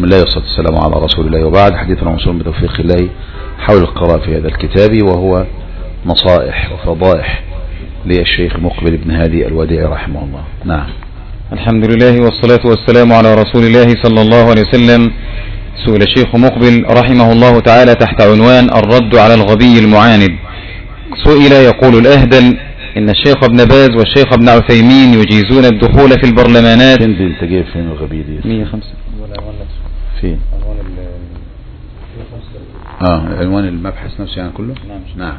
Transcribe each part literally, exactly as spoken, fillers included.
بسم الله والصلاة والسلام على رسول الله، وبعد. حديثنا موصول بتوفيق الله حول القراءة في هذا الكتاب، وهو نصائح وفضائح للشيخ مقبل بن هادي الوديعي رحمه الله. نعم. الحمد لله والصلاة والسلام على رسول الله صلى الله عليه وسلم. سئل الشيخ مقبل رحمه الله تعالى تحت عنوان الرد على الغبي المعاند. سئل يقول الأهدل إن الشيخ ابن باز والشيخ ابن عثيمين يجيزون الدخول في البرلمانات. فين دي انت جايب فين الغبي دي؟ مية وخمسة فين؟ اه عنوان المبحث نفسه يعني كله؟ نعم. نعم.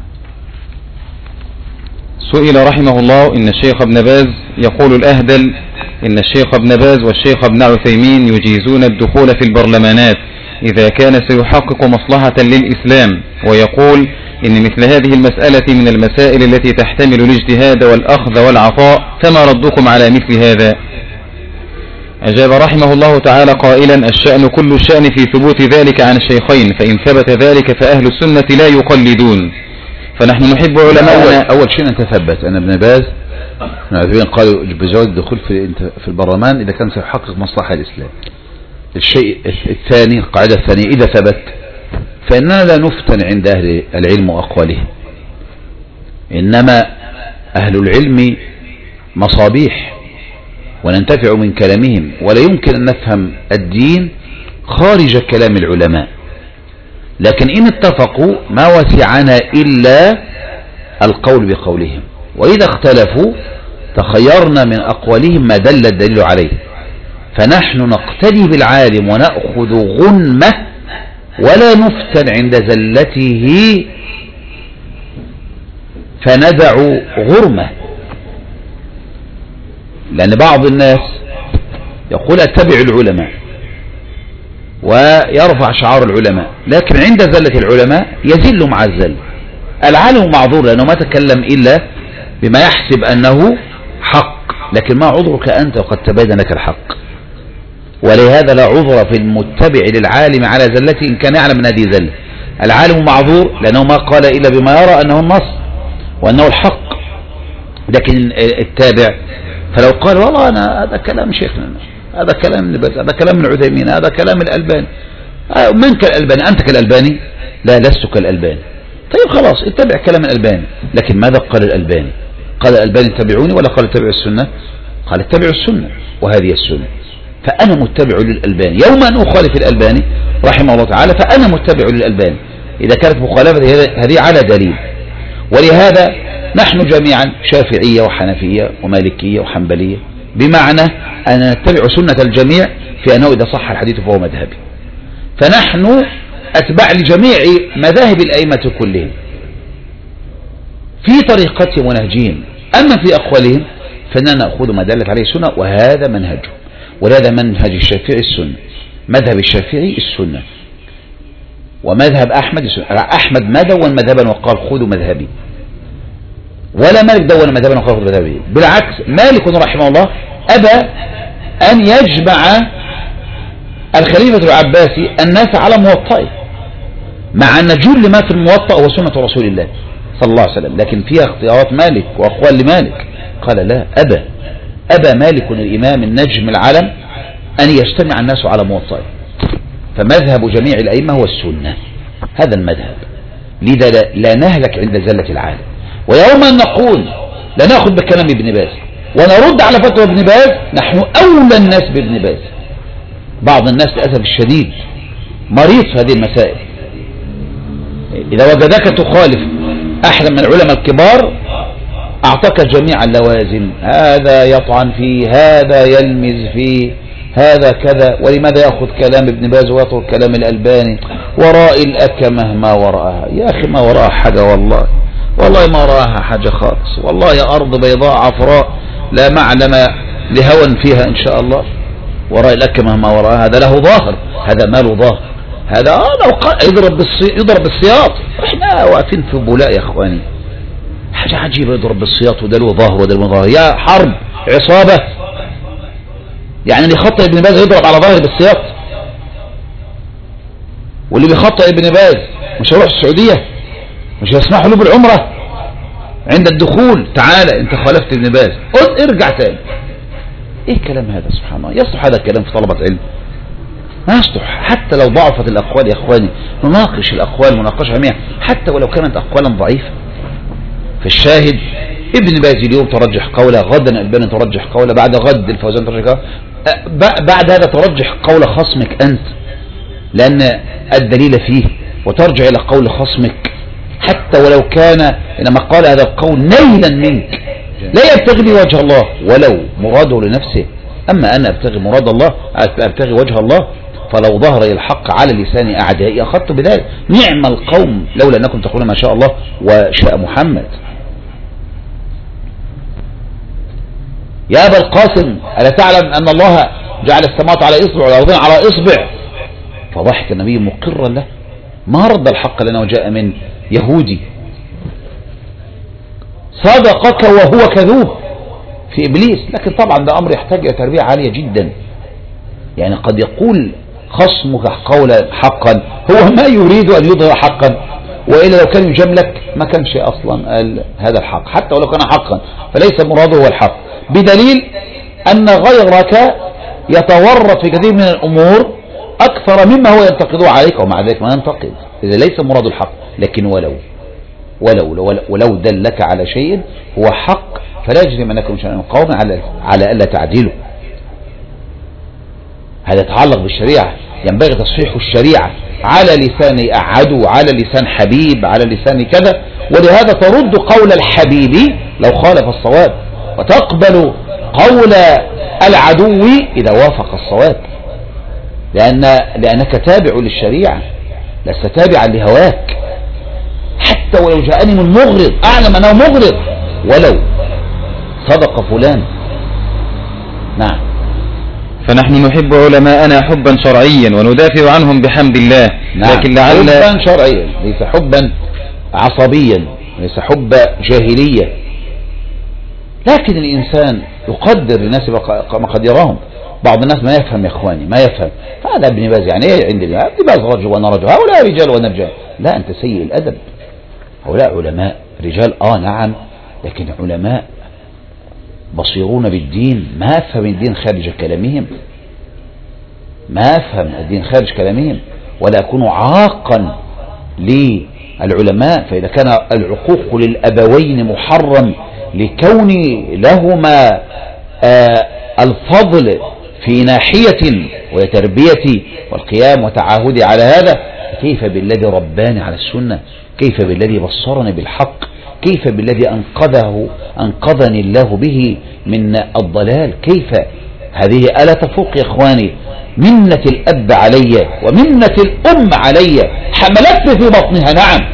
سئل رحمه الله إن الشيخ ابن باز يقول الأهدل إن الشيخ ابن باز والشيخ ابن عثيمين يجيزون الدخول في البرلمانات إذا كان سيحقق مصلحة للإسلام، ويقول إن مثل هذه المسألة من المسائل التي تحتمل الاجتهاد والأخذ والعطاء، فما ردكم على مثل هذا؟ أجاب رحمه الله تعالى قائلا: الشأن كل الشأن في ثبوت ذلك عن الشيخين، فإن ثبت ذلك فأهل السنة لا يقلدون، فنحن نحب علماءنا. أول, أول شيء أن تثبت أن ابن باز قالوا بجواز الدخول في في البرلمان إذا كان سيحقق مصلحة الإسلام. الشيء الثاني، القاعدة الثانية، إذا ثبت فإننا لا نفتن عند أهل العلم وأقوالهم، إنما أهل العلم مصابيح وننتفع من كلامهم، ولا يمكن أن نفهم الدين خارج كلام العلماء. لكن إن اتفقوا ما وسعنا إلا القول بقولهم، وإذا اختلفوا تخيرنا من أقوالهم ما دل الدليل عليه، فنحن نقتدي بالعالم ونأخذ غنمه ولا نفتن عند زلته فندع غرمه. لأن بعض الناس يقول اتبع العلماء ويرفع شعار العلماء، لكن عند زلة العلماء يزل مع الزل. العالم معذور لأنه ما تكلم إلا بما يحسب أنه حق، لكن ما عذرك أنت وقد تبين لك الحق؟ ولهذا لا عذر في المتبع للعالم على زلته إن كان يعلم من هذه زلة. العالم معذور لأنه ما قال إلا بما يرى أنه النص وأنه الحق، لكن التابع فلو قال والله أنا هذا كلام شيخنا، هذا كلام ابن باز، هذا كلام ابن عثيمين، هذا كلام الألباني، من كالألباني؟ أنت كالألباني؟ لا، لست كالألباني. طيب خلاص اتبع كلام الألباني، لكن ماذا قال الألباني؟ قال الألباني اتبعوني ولا قال اتبعوا السنة؟ قال اتبعوا السنة، وهذه السنة. فأنا متبع للألباني يوم أن أخالف الألباني رحمه الله تعالى، فأنا متبع للألباني إذا كانت مخالفة هذه على دليل. ولهذا نحن جميعا شافعية وحنفية ومالكية وحنبلية، بمعنى أن نتبع سنة الجميع في أنه إذا صح الحديث فهو مذهبي. فنحن أتباع لجميع مذاهب الأئمة كلهم في طريقتهم ونهجهم، أما في أقوالهم فإننا نأخذ ما دلت عليه السنة، وهذا منهجه. ولهذا منهج الشافعي السنة، مذهب الشافعي السنة، ومذهب أحمد السنة. أحمد ما دون مذهبا وقال خذوا مذهبي، ولا مالك دون مذهبا وقال خذوا مذهبي. بالعكس، مالك رحمه الله أبى أن يجمع الخليفة العباسي الناس على موطئه، مع أن جل ما في الموطأ هو سنة رسول الله صلى الله عليه وسلم، لكن فيها اختيارات مالك وأقوال لمالك. قال لا، أبى أبى مالك الإمام النجم العلم أن يجتمع الناس على موطئه، فمذهب جميع الأئمة هو السنة، هذا المذهب. لذا لا نهلك عند زلة العالم. ويوم أن نقول لا نأخذ بكلام ابن باز ونرد على فتوى ابن باز، نحن أولى الناس بابن باز. بعض الناس للأسف الشديد مريض في هذه المسائل، إذا وجدك تخالف أحد من العلماء الكبار أعطاك جميع اللوازم، هذا يطعن فيه، هذا يلمز فيه، هذا كذا. ولماذا يأخذ كلام ابن باز ويترك كلام الألباني؟ وراء الأكمه ما وراءها. يا أخي ما وراءها حاجة، والله والله ما وراءها حاجة خالص، والله يا أرض بيضاء عفراء لا معلم لهوى فيها إن شاء الله. وراء الأكمه ما وراءها، هذا له ظاهر، هذا ما له ظاهر، هذا لو يضرب يضرب بالسياط. احنا واقفين في بولاء يا اخواني، حاجة عجيبة، يضرب بالسياط وده له ظاهر وده له ظاهر. يا حرب عصابة، يعني اللي يخطئ ابن باز يضرب على ظاهر بالسياط، واللي بيخطئ ابن باز مش هيروح السعودية، مش هيسمحوا له بالعمرة عند الدخول. تعالى انت خالفت ابن باز، ارجع تاني. ايه الكلام هذا؟ سبحان الله، يصلح هذا الكلام في طلبة علم؟ ما يصلح. حتى لو ضعفت الأقوال يا إخواني نناقش الأقوال مناقشة علمية حتى ولو كانت أقوالا ضعيفة. فالشاهد ابن باز اليوم ترجح قوله، غدا الألباني ترجح قوله، بعد غد الفوزان ترجح قوله، بعد هذا ترجح قول خصمك أنت لأن الدليل فيه، وترجع إلى قول خصمك حتى ولو كان إنما قال هذا القول نيلا منك لا يبتغي به وجه الله ولو مراده لنفسه. أما أنا أبتغي مراد الله، أبتغي وجه الله، فلو ظهر الحق على لسان أعدائي أخذت بذلك. نعم القوم لولا أنكم تقولون ما شاء الله وشاء محمد. يا أبا القاسم ألا تعلم أن الله جعل السماوات على إصبع والأرضين على إصبع؟ فضحك النبي مقرا له، ما رد الحق لنا وجاء من يهودي. صدقك وهو كذوب في إبليس. لكن طبعا ده أمر يحتاج إلى تربية عالية جدا. يعني قد يقول خصمك قولا حقا هو ما يريد أن يظهر حقا، وإلا لو كان يجملك ما كانش أصلا قال هذا الحق حتى ولو كان حقا، فليس مراده هو الحق، بدليل أن غيرك يتورط في كثير من الأمور أكثر مما هو ينتقده عليك، ومع ذلك ما ينتقد إذا ليس مراد الحق. لكن ولو ولو ولو دلك على شيء هو حق فلا يجرمنكم شأن قوم على على ألا تعدلوا. هذا يتعلق بالشريعة، ينبغي تصحيح الشريعة على لسان عدو، على لسان حبيب، على لسان كذا. ولهذا ترد قول الحبيب لو خالف الصواب، وتقبل قول العدو إذا وافق الصواب، لأن لأنك تابع للشريعة لست تابعا لهواك. حتى ولو جاءني من مغرض أعلم أنه مغرض ولو صدق فلان. نعم. فنحن نحب علماءنا حبا شرعيا وندافع عنهم بحمد الله. نعم. لكن لعل حبا شرعيا ليس حبا عصبيا، ليس حب جاهلية. لكن الإنسان يقدر الناس ما قدرهم. بعض الناس ما يفهم يا إخواني، ما يفهم. هذا ابن باز يعني ايه عندنا؟ ابن باز رجل وانا رجل، هؤلاء رجال وانا رجال. لا، أنت سيء الأدب. هؤلاء علماء رجال آه نعم، لكن علماء بصيرون بالدين، ما أفهم الدين خارج كلامهم، ما أفهم الدين خارج كلامهم، ولا أكون عاقا للعلماء. فإذا كان العقوق للأبوين محرم لكون لهما آه الفضل في ناحية وتربيتي والقيام وتعاهدي على هذا، كيف بالذي رباني على السنة؟ كيف بالذي بصرني بالحق؟ كيف بالذي أنقذه أنقذني الله به من الضلال؟ كيف؟ هذه ألا تفوق يا إخواني منة الأب علي ومنة الأم علي، حملتني في بطنها نعم،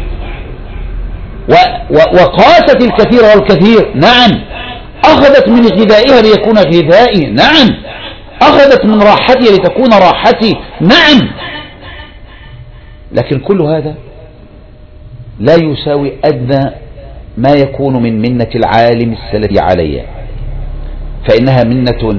وقاست الكثير والكثير نعم، أخذت من غذائها ليكون غذائي نعم، أخذت من راحتي لتكون راحتي نعم. لكن كل هذا لا يساوي أدنى ما يكون من منة العالم السلفي علي، فإنها منة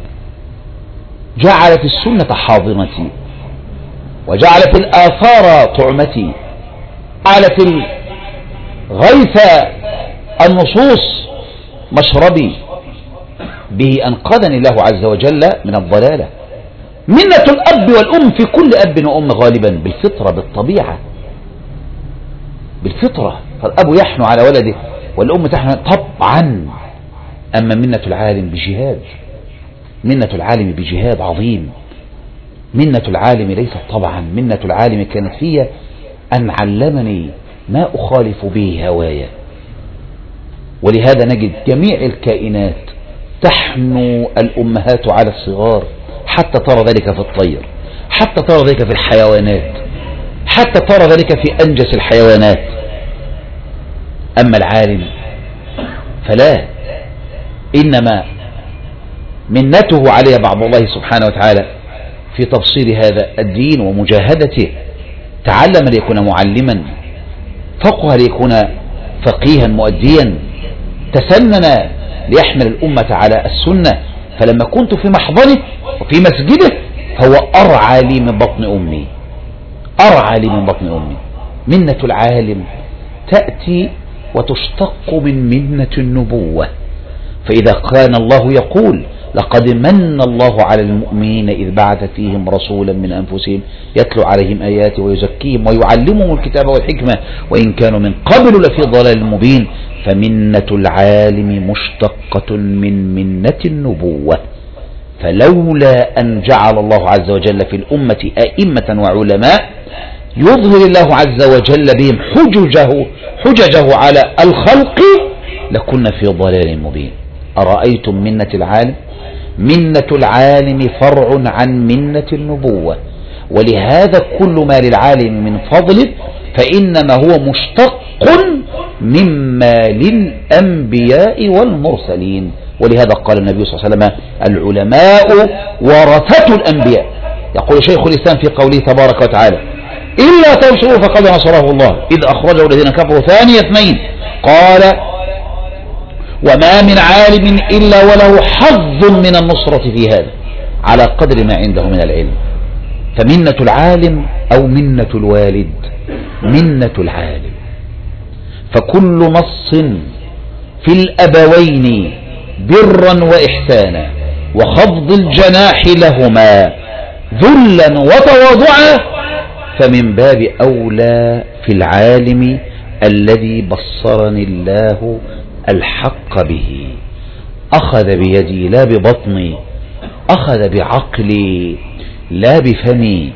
جعلت السنة حاضنتي، وجعلت الآثار طعمتي، جعلت الغيث النصوص مشربي، به أنقذني الله عز وجل من الضلالة. منة الأب والأم في كل أب وأم غالبا بالفطرة بالطبيعة بالفطرة، فالأب يحنو على ولده والأم تحنو طبعا. أما منة العالم بجهاد، منة العالم بجهاد عظيم. منة العالم ليست طبعا، منة العالم كانت فيها أن علمني ما أخالف به هوايا. ولهذا نجد جميع الكائنات تحنو الأمهات على الصغار، حتى ترى ذلك في الطير، حتى ترى ذلك في الحيوانات، حتى ترى ذلك في أنجس الحيوانات. أما العالم فلا، إنما منته عليه بعض الله سبحانه وتعالى في تبصير هذا الدين ومجاهدته. تعلم ليكون معلما، فقه ليكون فقيها مؤديا، تسنن ليحمل الأمة على السنة. فلما كنت في محضنه وفي مسجده فهو أرعى لي من بطن أمي، أرعى لي من بطن أمي. منة العالم تأتي وتشتق من منة النبوة. فإذا كان الله يقول لقد من الله على المؤمنين إذ بعث فيهم رسولا من أنفسهم يتلو عليهم آياته ويزكيهم ويعلمهم الكتاب والحكمة وإن كانوا من قبل لفي ضلال مبين. فمنة العالم مشتقة من منة النبوة، فلولا أن جعل الله عز وجل في الأمة أئمة وعلماء يظهر الله عز وجل بهم حججه, حججه على الخلق لكنا في ضلال مبين. أرأيتم منة العالم؟ منة العالم فرع عن منة النبوة، ولهذا كل ما للعالم من فضل فإنما هو مشتق مما للأنبياء والمرسلين. ولهذا قال النبي صلى الله عليه وسلم العلماء ورثة الأنبياء. يقول شيخ الإسلام في قوله تبارك وتعالى إلا تنصروا فقد نصره الله إذ أخرجه الذين كفروا ثاني اثنين قال وما من عالم إلا وله حظ من النصرة في هذا على قدر ما عنده من العلم. فمنة العالم أو منة الوالد منة العالم. فكل نص في الأبوين برا وإحسانا وخفض الجناح لهما ذلا وتواضعا فمن باب أولى في العالم الذي بصرني الله الحق به، أخذ بيدي لا ببطني، أخذ بعقلي لا بفمي،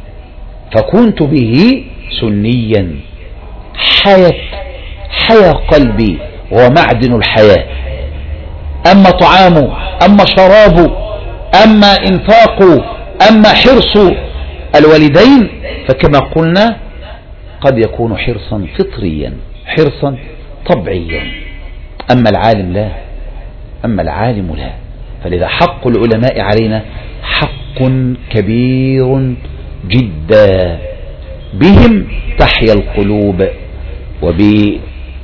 فكنت به سنيا حياة حيا قلبي ومعدن الحياة. أما طعامه أما شرابه أما إنفاقه أما حرص الوالدين فكما قلنا قد يكون حرصا فطريا حرصا طبعيا. أما العالم لا أما العالم لا. فلذا حق العلماء علينا حق كبير جدا، بهم تحيا القلوب وبإطعام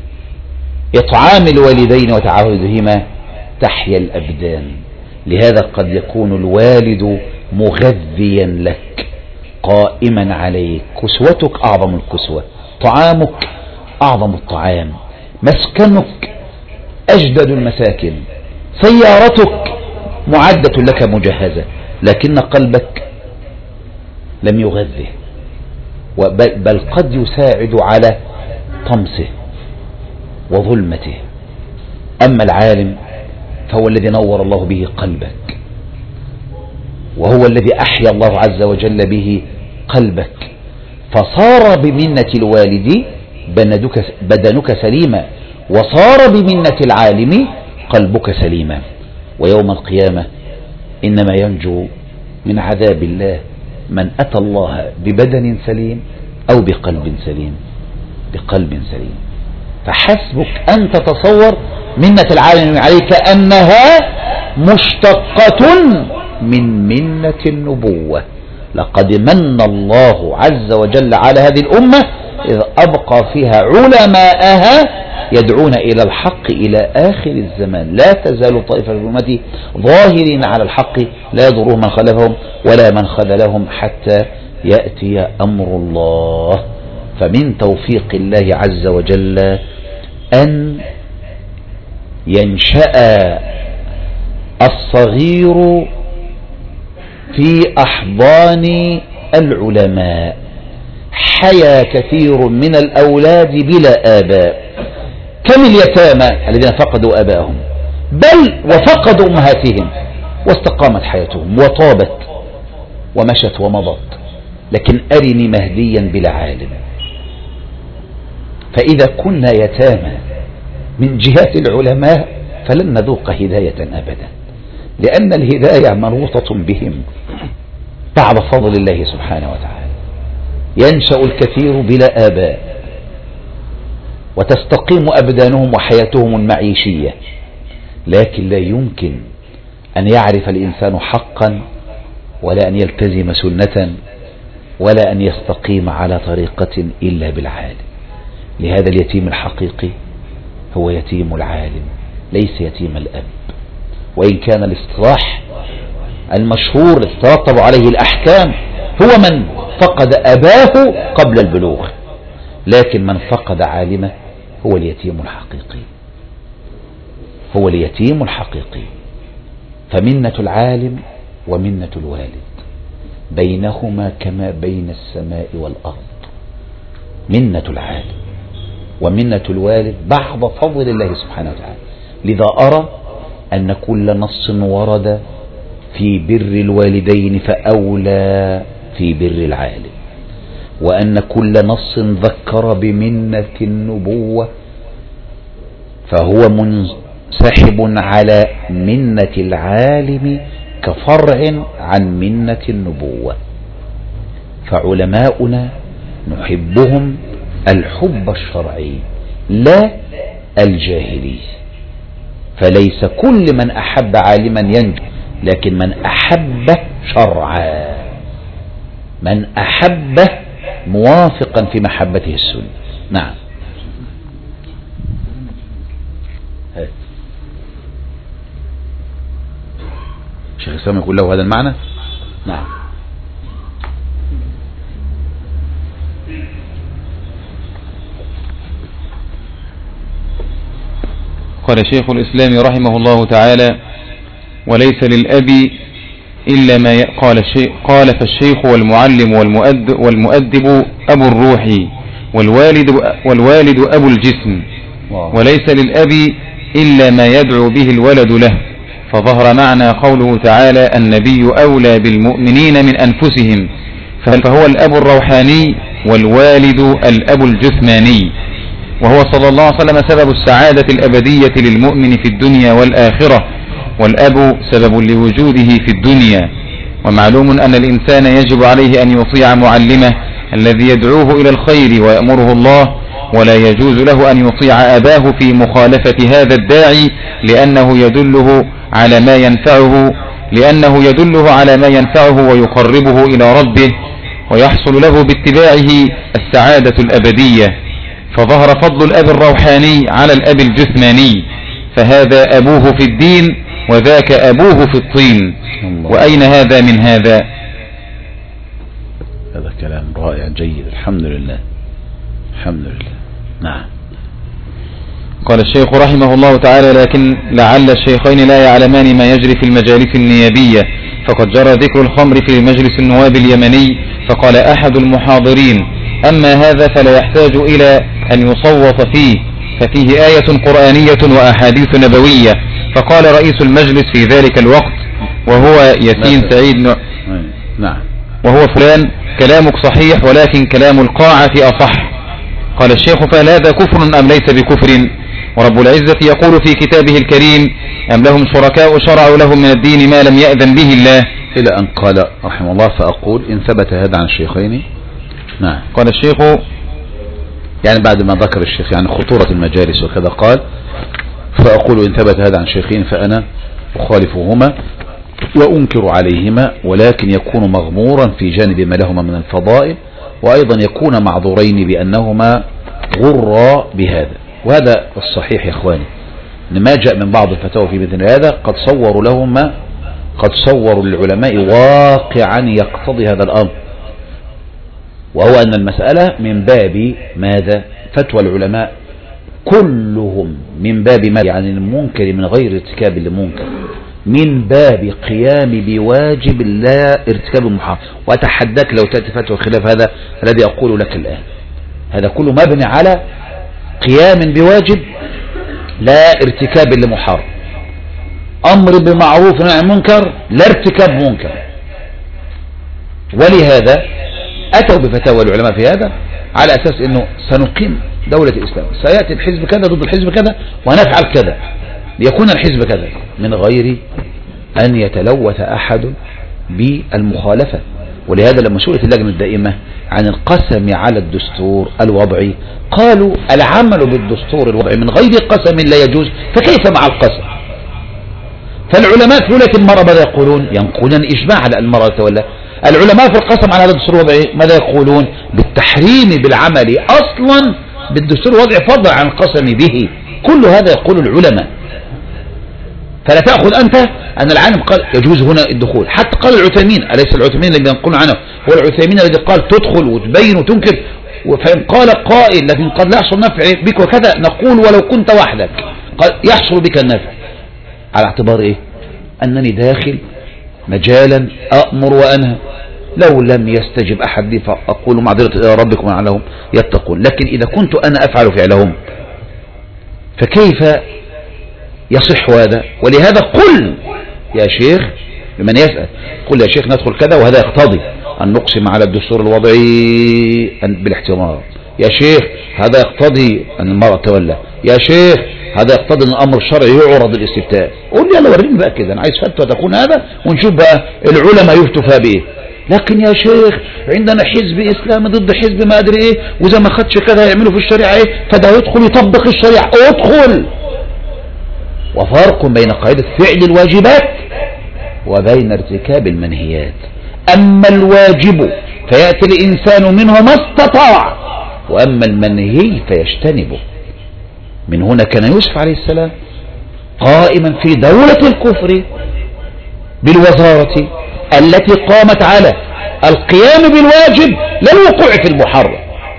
الوالدين وتعاهدهما تحيا الأبدان. لهذا قد يكون الوالد مغذيا لك قائما عليك، كسوتك أعظم الكسوة، طعامك أعظم الطعام، مسكنك أجدد المساكن، سيارتك معدة لك مجهزة، لكن قلبك لم يغذه بل قد يساعد على طمسه وظلمته. أما العالم فهو الذي نور الله به قلبك، وهو الذي أحيا الله عز وجل به قلبك، فصار بمنة الوالد بدنك سليما، وصار بمنة العالم قلبك سليما. ويوم القيامة إنما ينجو من عذاب الله من أتى الله ببدن سليم أو بقلب سليم بقلب سليم. فحسبك أن تتصور منة العالم عليك أنها مشتقة من منة النبوة. لقد من الله عز وجل على هذه الأمة إذ أبقى فيها علماءها يدعون إلى الحق إلى آخر الزمان. لا تزال طائفة من أمتي ظاهرين على الحق لا يضرهم من خلفهم ولا من خذلهم حتى يأتي أمر الله. فمن توفيق الله عز وجل أن ينشأ الصغير في أحضان العلماء. حيا كثير من الأولاد بلا آباء كم اليتامى الذين فقدوا آباءهم بل وفقدوا أمهاتهم واستقامت حياتهم وطابت ومشت ومضت. لكن أرني مهديا بلا عالم. فإذا كنا يتامى من جهة العلماء فلن نذوق هداية أبدا، لأن الهداية منوطة بهم بعد فضل الله سبحانه وتعالى. ينشأ الكثير بلا آباء وتستقيم أبدانهم وحياتهم المعيشية، لكن لا يمكن أن يعرف الإنسان حقا ولا أن يلتزم سنة ولا أن يستقيم على طريقة إلا بالعالم. لهذا اليتيم الحقيقي هو يتيم العالم ليس يتيم الأب. وإن كان الاصطلاح المشهور تترتب عليه الأحكام هو من فقد أباه قبل البلوغ، لكن من فقد عالمه هو اليتيم الحقيقي هو اليتيم الحقيقي. فمنة العالم ومنة الوالد بينهما كما بين السماء والأرض. منة العالم ومنة الوالد بعد فضل الله سبحانه وتعالى. لذا أرى أن كل نص ورد في بر الوالدين فأولى في بر العالم، وأن كل نص ذكر بمنة النبوة فهو منسحب على منة العالم كفرع عن منة النبوة. فعلماؤنا نحبهم الحب الشرعي لا الجاهلي، فليس كل من أحب عالما ينجو، لكن من أحب شرعا، من أحب موافقا في محبته السنة. نعم. شيخ الإسلام يقول له هذا المعنى. نعم. قال شيخ الإسلام رحمه الله تعالى: وليس للأب إلا ما قال الشيخ قال فالشيخ والمعلم والمؤدب, والمؤدب أبو الروح، والوالد, والوالد أبو الجسم، وليس للأب إلا ما يدعو به الولد له. فظهر معنى قوله تعالى: النبي أولى بالمؤمنين من أنفسهم، فهو الأب الروحاني والوالد الأب الجثماني، وهو صلى الله عليه وسلم سبب السعادة الأبدية للمؤمن في الدنيا والآخرة، والأب سبب لوجوده في الدنيا. ومعلوم أن الإنسان يجب عليه أن يطيع معلمه الذي يدعوه إلى الخير ويأمره الله، ولا يجوز له أن يطيع أباه في مخالفة هذا الداعي، لأنه يدله على ما ينفعه لأنه يدله على ما ينفعه ويقربه إلى ربه، ويحصل له باتباعه السعادة الأبدية. فظهر فضل الأب الروحاني على الأب الجثماني، فهذا أبوه في الدين وذاك أبوه في الطين. وأين هذا من هذا؟ هذا كلام رائع جيد، الحمد لله الحمد لله. نعم. قال الشيخ رحمه الله تعالى: لكن لعل الشيخين لا يعلمان ما يجري في المجالس النيابية، فقد جرى ذكر الخمر في مجلس النواب اليمني، فقال أحد المحاضرين: أما هذا فلا يحتاج إلى أن يصوت فيه، ففيه آية قرآنية وأحاديث نبوية. فقال رئيس المجلس في ذلك الوقت وهو ياسين سعيد نعم وهو فلان: كلامك صحيح، ولكن كلام القاعة أصح. قال الشيخ: فهل هذا كفر أم ليس بكفر؟ ورب العزة يقول في كتابه الكريم: أم لهم شركاء شرعوا لهم من الدين ما لم يأذن به الله، إلى أن قال رحمه الله: فأقول إن ثبت هذا عن الشيخين. نعم. قال الشيخ يعني بعد ما ذكر الشيخ يعني خطورة المجالس وكذا، قال: فأقول إن ثبت هذا عن شيخين فأنا أخالفهما وأنكر عليهما، ولكن يكون مغمورا في جانب ما لهما من الفضائل، وأيضا يكون معذورين بأنهما غرا بهذا. وهذا الصحيح يا إخواني، إن ما جاء من بعض الفتاوى في مثل هذا قد صوروا لهما قد صوروا للعلماء واقعا يقتضي هذا الأمر، وهو أن المسألة من باب ماذا؟ فتوى العلماء كلهم من باب ما يعني المنكر من غير ارتكاب لمنكر، من باب قيام بواجب لا ارتكاب المحرم. وأتحداك لو تأتي فتوى خلاف هذا الذي أقول لك الآن، هذا كله مبني على قيام بواجب لا ارتكاب لمحرم، أمر بمعروف ونهي عن المنكر لا ارتكاب منكر. ولهذا أتوا بفتاوى العلماء في هذا على أساس أنه سنقيم دولة الإسلام، سيأتي الحزب كذا ضد الحزب كذا ونفعل كذا ليكون الحزب كذا، من غير أن يتلوث أحد بالمخالفة. ولهذا لما سئلت اللجنة الدائمة عن القسم على الدستور الوضعي قالوا: العمل بالدستور الوضعي من غير قسم لا يجوز، فكيف مع القسم؟ فالعلماء في ولاية المرأة ماذا يقولون؟ ينقلون الإجماع على المرأة تولى. العلماء في القسم على الدستور الوضعي ماذا يقولون؟ بالتحريم بالعمل أصلا بالدستور الوضعي فضلا عن القسم به. كل هذا يقول العلماء، فلا تأخذ أنت أن العالم قال يجوز هنا الدخول. حتى قال العثيمين، أليس العثيمين الذي ينقلون عنه هو العثيمين الذي قال تدخل وتبين وتنكر؟ فإن قال قائل لكن قد لا يحصل نفع بك وكذا، نقول ولو كنت وحدك قال يحصل بك النفع، على اعتبار إيه؟ أنني داخل مجالا أأمر وأنهى، لو لم يستجب أحد لي فأقول معذرة إلى ربكم لعلهم يتقون. لكن إذا كنت أنا أفعل فعلهم فكيف يصح هذا؟ ولهذا قل يا شيخ لمن يسأل، قل يا شيخ ندخل كذا وهذا يقتضي أن نقسم على الدستور الوضعي بالاحتمال، يا شيخ هذا يقتضي أن المرأة تولى، يا شيخ هذا يقتضي أن الأمر الشرعي يعرض الاستفتاء. قول لي أنا وريني بقى كده، أنا عايز فتوى تكون هذا ونشوف بقى العلماء يفتوا فيها بإيه. لكن يا شيخ عندنا حزب إسلامي ضد حزب ما أدري إيه، وإذا ما خدش كذا هيعملوا في الشريعة إيه، فده يدخل يطبق الشريعة. ادخل. وفرق بين قاعدة فعل الواجبات وبين ارتكاب المنهيات. أما الواجب فيأتي الإنسان منه ما استطاع، وأما المنهي فيجتنبه. من هنا كان يوسف عليه السلام قائما في دولة الكفر بالوزارة التي قامت على القيام بالواجب لا الوقوع في المحرم،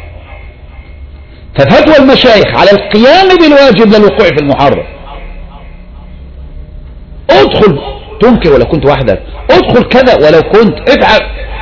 ففتوى المشايخ على القيام بالواجب لا الوقوع في المحرم. ادخل تنكر ولو كنت وحدك، ادخل كذا ولو كنت افعل.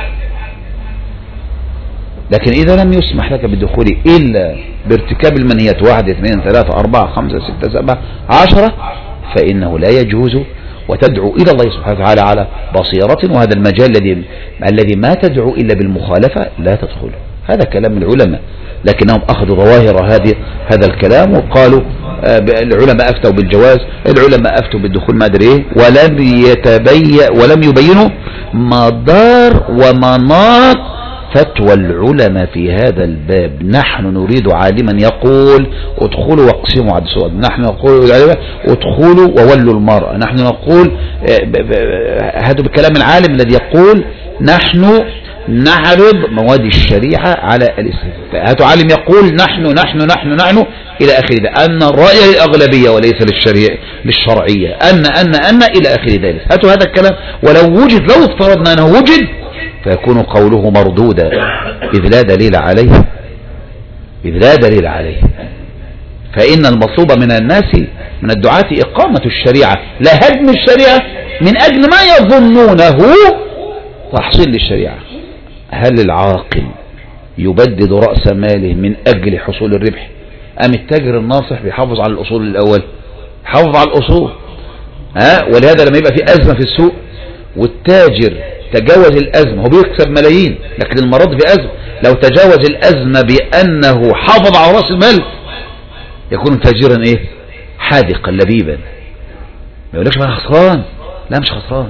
لكن إذا لم يسمح لك بالدخول إلا بارتكاب المنهيات واحد اثنين ثلاثة أربعة خمسة ستة سبعة عشرة فإنه لا يجوز، وتدعو إلى الله سبحانه وتعالى على بصيرة. وهذا المجال الذي الذي ما تدعو إلا بالمخالفة لا تدخله. هذا كلام العلماء، لكنهم أخذوا ظواهر هذه هذا الكلام وقالوا العلماء أفتوا بالجواز، العلماء أفتوا بالدخول ما أدري إيه، ولم يتبين ولم يبينوا مدار ومناط فتوى العلماء في هذا الباب. نحن نريد عالما يقول ادخلوا واقسموا على السؤال، نحن نقول ادخلوا وولوا المرأة، نحن نقول هذا بكلام العالم الذي يقول نحن نعرض مواد الشريعة على الاستفتاء. هاتوا عالم يقول نحن نحن نحن نحن إلى آخر ذلك، أن الرأي للأغلبية وليس للشريعة للشرعية، أن أن أن إلى آخر ذلك. هاتوا هذا الكلام، ولو وجد لو افترضنا أنه وجد فيكون قوله مردودا إذ لا دليل عليه إذ لا دليل عليه. فإن المطلوب من الناس من الدعاة إقامة الشريعة لا هدم الشريعة من أجل ما يظنونه تحصيل للشريعة. هل العاقل يبدد رأس ماله من أجل حصول الربح، أم التاجر الناصح بيحافظ على الأصول الأول؟ حافظ على الأصول. ها ولهذا لما يبقى في أزمة في السوق والتاجر تجاوز الأزمة، هو بيكسب ملايين لكن المرض في أزمة، لو تجاوز الأزمة بأنه حافظ على رأس المال يكون تاجرا إيه حاذقا لبيبا، ما يقولكش أنا خسران، لا مش خسران.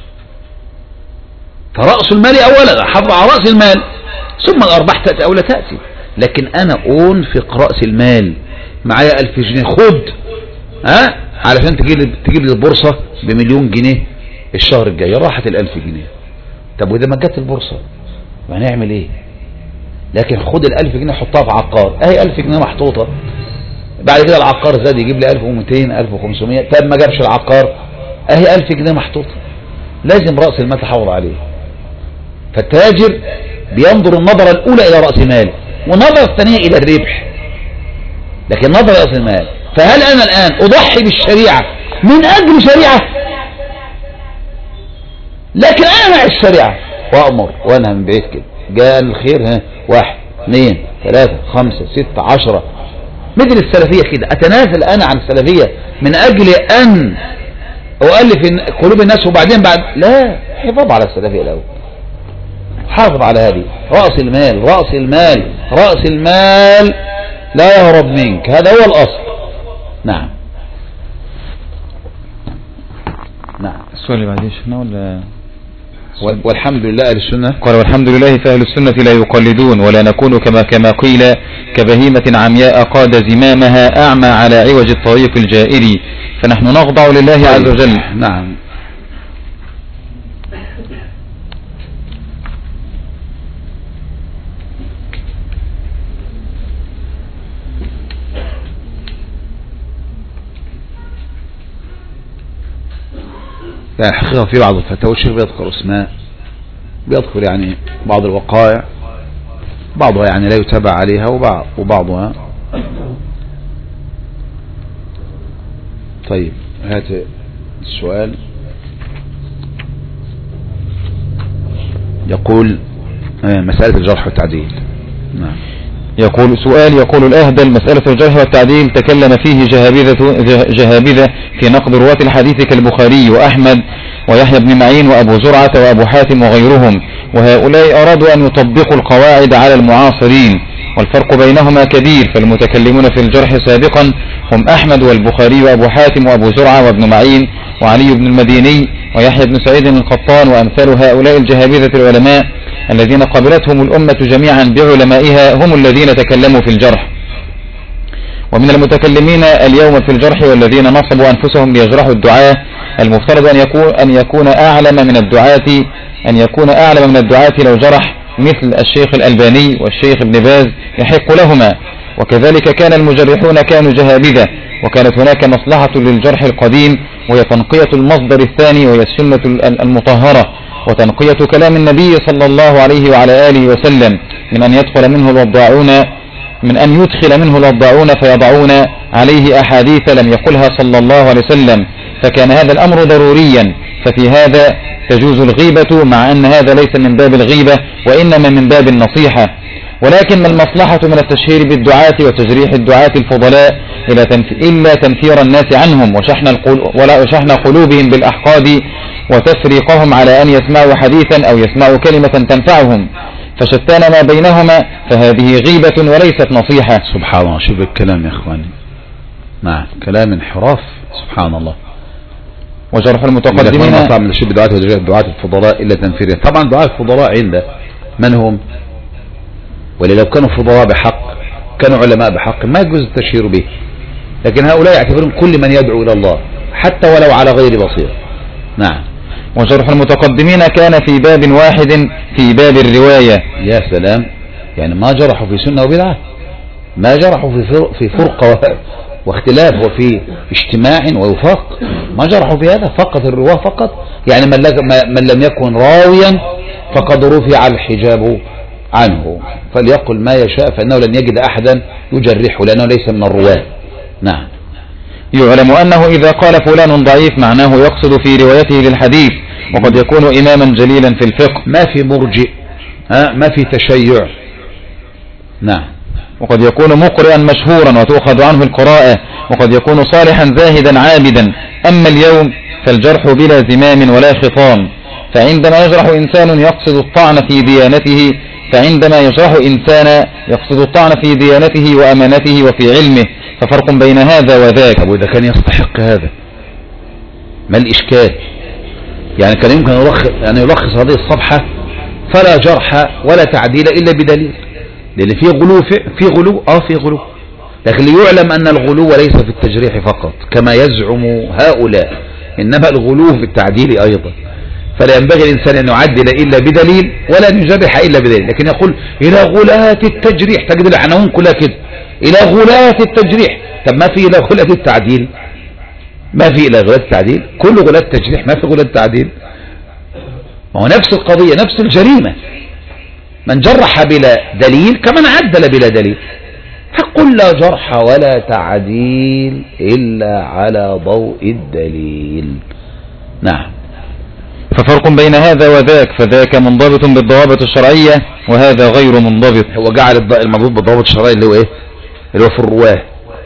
فرأس المال أولا حافظ على رأس المال ثم الأرباح تأتي أو لا تأتي. لكن أنا أنفق رأس المال معايا ألف جنيه خد ها علشان تجيب تجيب لي البورصة بمليون جنيه الشهر الجاي، راحت الألف جنيه. طب وإذا ما جت البورصة هنعمل إيه؟ لكن خد الألف جنيه حطها في عقار، أهي ألف جنيه محطوطة، بعد كده العقار زاد يجيب لي ألف ومئتين ألف وخمسمائة، طب ما جابش العقار أهي ألف جنيه محطوطة. لازم رأس المال تحافظ عليه. فالتاجر بينظر النظرة الأولى إلى رأس المال والنظرة الثانية إلى الربح، لكن نظرة رأس المال. فهل أنا الآن أضحي بالشريعة من أجل شريعة؟ لكن أنا مع الشريعة وأمر وأنهى من بعيد كده، جاء الخير ها واحد اثنين ثلاثة خمسة ستة عشرة، مثل السلفية كده. أتنازل أنا عن السلفية من أجل أن أؤلف قلوب الناس وبعدين بعد لا، حفاظ على السلفية الأول، حافظ على هذه رأس المال رأس المال رأس المال لا يهرب منك، هذا هو الأصل. نعم نعم. السؤال اللي بعديه شفنا ولا؟ والحمد لله أهل السنة. قال والحمد لله فأهل السنة لا يقلدون ولا نكون كما كما قيل كبهيمة عمياء قاد زمامها أعمى على عوج الطريق الجائري، فنحن نخضع لله عز وجل. نعم. يعني حقيقة في بعض الفتاوى الشيخ بيذكر اسماء، بيذكر يعني بعض الوقائع، بعضها يعني لا يتابع عليها وبعض وبعضها. طيب هات السؤال. يقول مسألة الجرح والتعديل. نعم. يقول سؤال، يقول الأهدل: مسألة الجرح والتعديل تكلم فيه جهابذة, جهابذة في نقد رواة الحديث كالبخاري وأحمد ويحيى بن معين وأبو زرعة وأبو حاتم وغيرهم، وهؤلاء أرادوا أن يطبقوا القواعد على المعاصرين، والفرق بينهما كبير، فالمتكلمون في الجرح سابقا هم أحمد والبخاري وأبو حاتم وأبو زرعة وابن معين وعلي بن المديني ويحيى بن سعيد القطان وأمثال هؤلاء الجهابذة العلماء الذين قبلتهم الأمة جميعا بعلمائها هم الذين تكلموا في الجرح. ومن المتكلمين اليوم في الجرح والذين نصبوا أنفسهم ليجرحوا الدعاة المفترض أن يكون, أن يكون أعلم من الدعاة أن يكون أعلم من الدعاة لو جرح، مثل الشيخ الألباني والشيخ ابن باز يحق لهما، وكذلك كان المجرحون كانوا جهابذة، وكانت هناك مصلحة للجرح القديم وهي تنقية المصدر الثاني وهي السنة المطهرة، وتنقية كلام النبي صلى الله عليه وعلى آله وسلم من أن يدخل منه الوضاعون من أن يدخل منه الوضاعون فيضعون عليه أحاديث لم يقلها صلى الله عليه وسلم، فكان هذا الأمر ضروريا. ففي هذا تجوز الغيبة، مع أن هذا ليس من باب الغيبة وإنما من باب النصيحة. ولكن ما المصلحة من التشهير بالدعاة وتجريح الدعاة الفضلاء إلا تنفير الناس عنهم وشحن قلوبهم بالأحقاد وتفريقهم على أن يسمعوا حديثا أو يسمعوا كلمة تنفعهم، فشتان ما بينهما، فهذه غيبة وليست نصيحة. سبحان الله، شوف الكلام يا إخواني. نعم، كلام انحراف، سبحان الله. وجرح المتقدمين من شبه دعاة وتجريح الدعاة الفضلاء إلا تنفيرهم. طبعا دعاة الفضلاء عنده من هم؟ ولو كانوا فضلاء بحق كانوا علماء بحق ما يجوز التشهير به، لكن هؤلاء يعتبرون كل من يدعو إلى الله حتى ولو على غير بصير. نعم. وجرح المتقدمين كان في باب واحد في باب الرواية. يا سلام، يعني ما جرحوا في سنة وبدعة، ما جرحوا في في فرقة واختلاف وفي اجتماع ووفاق، ما جرحوا في هذا، فقط الرواه فقط. يعني من, من لم يكن راويا فقد رفع الحجاب عنه، فليقل ما يشاء فإنه لن يجد أحدا يجرحه لأنه ليس من الرواه. نعم. يعلم أنه إذا قال فلان ضعيف معناه يقصد في روايته للحديث، وقد يكون إماما جليلا في الفقه، ما في مرجئ، ها، ما في تشيع. نعم. وقد يكون مقرئا مشهورا وتؤخذ عنه القراءة، وقد يكون صالحا زاهدا عابدا. أما اليوم فالجرح بلا زمام ولا خطام، فعندما يجرح إنسان يقصد الطعن في ديانته فعندما يجرح إنسان يقصد الطعن في ديانته وأمانته وفي علمه، ففرق بين هذا وذاك. طب وإذا كان يستحق هذا ما الإشكال؟ يعني كان يمكن أن يلخص هذه الصفحة فلا جرح ولا تعديل إلا بدليل، لأن في غلو في غلو آه في غلو، لكن ليعلم أن الغلو ليس في التجريح فقط كما يزعم هؤلاء، إنما الغلو في التعديل أيضا. فلا ينبغي الإنسان أن يعدل إلا بدليل ولا أن يجرح إلا بدليل، لكن يقول إلى غلاة التجريح، تجد العناوين كلها كده، إلى غلاة التجريح. طب ما في إلى غلاة التعديل؟ ما في إلى غلاة التعديل؟ كل غلاة التجريح، ما في غلاة التعديل. ما هو نفس القضية، نفس الجريمة، من جرح بلا دليل كمن عدل بلا دليل. فقل لا جرح ولا تعديل إلا على ضوء الدليل. نعم. ففرق بين هذا وذاك، فذاك منضبط بالضوابط الشرعية وهذا غير منضبط. هو جعل المضبوط بالضوابط الشرعية اللي هو ايه؟ اللي هو في الرواه،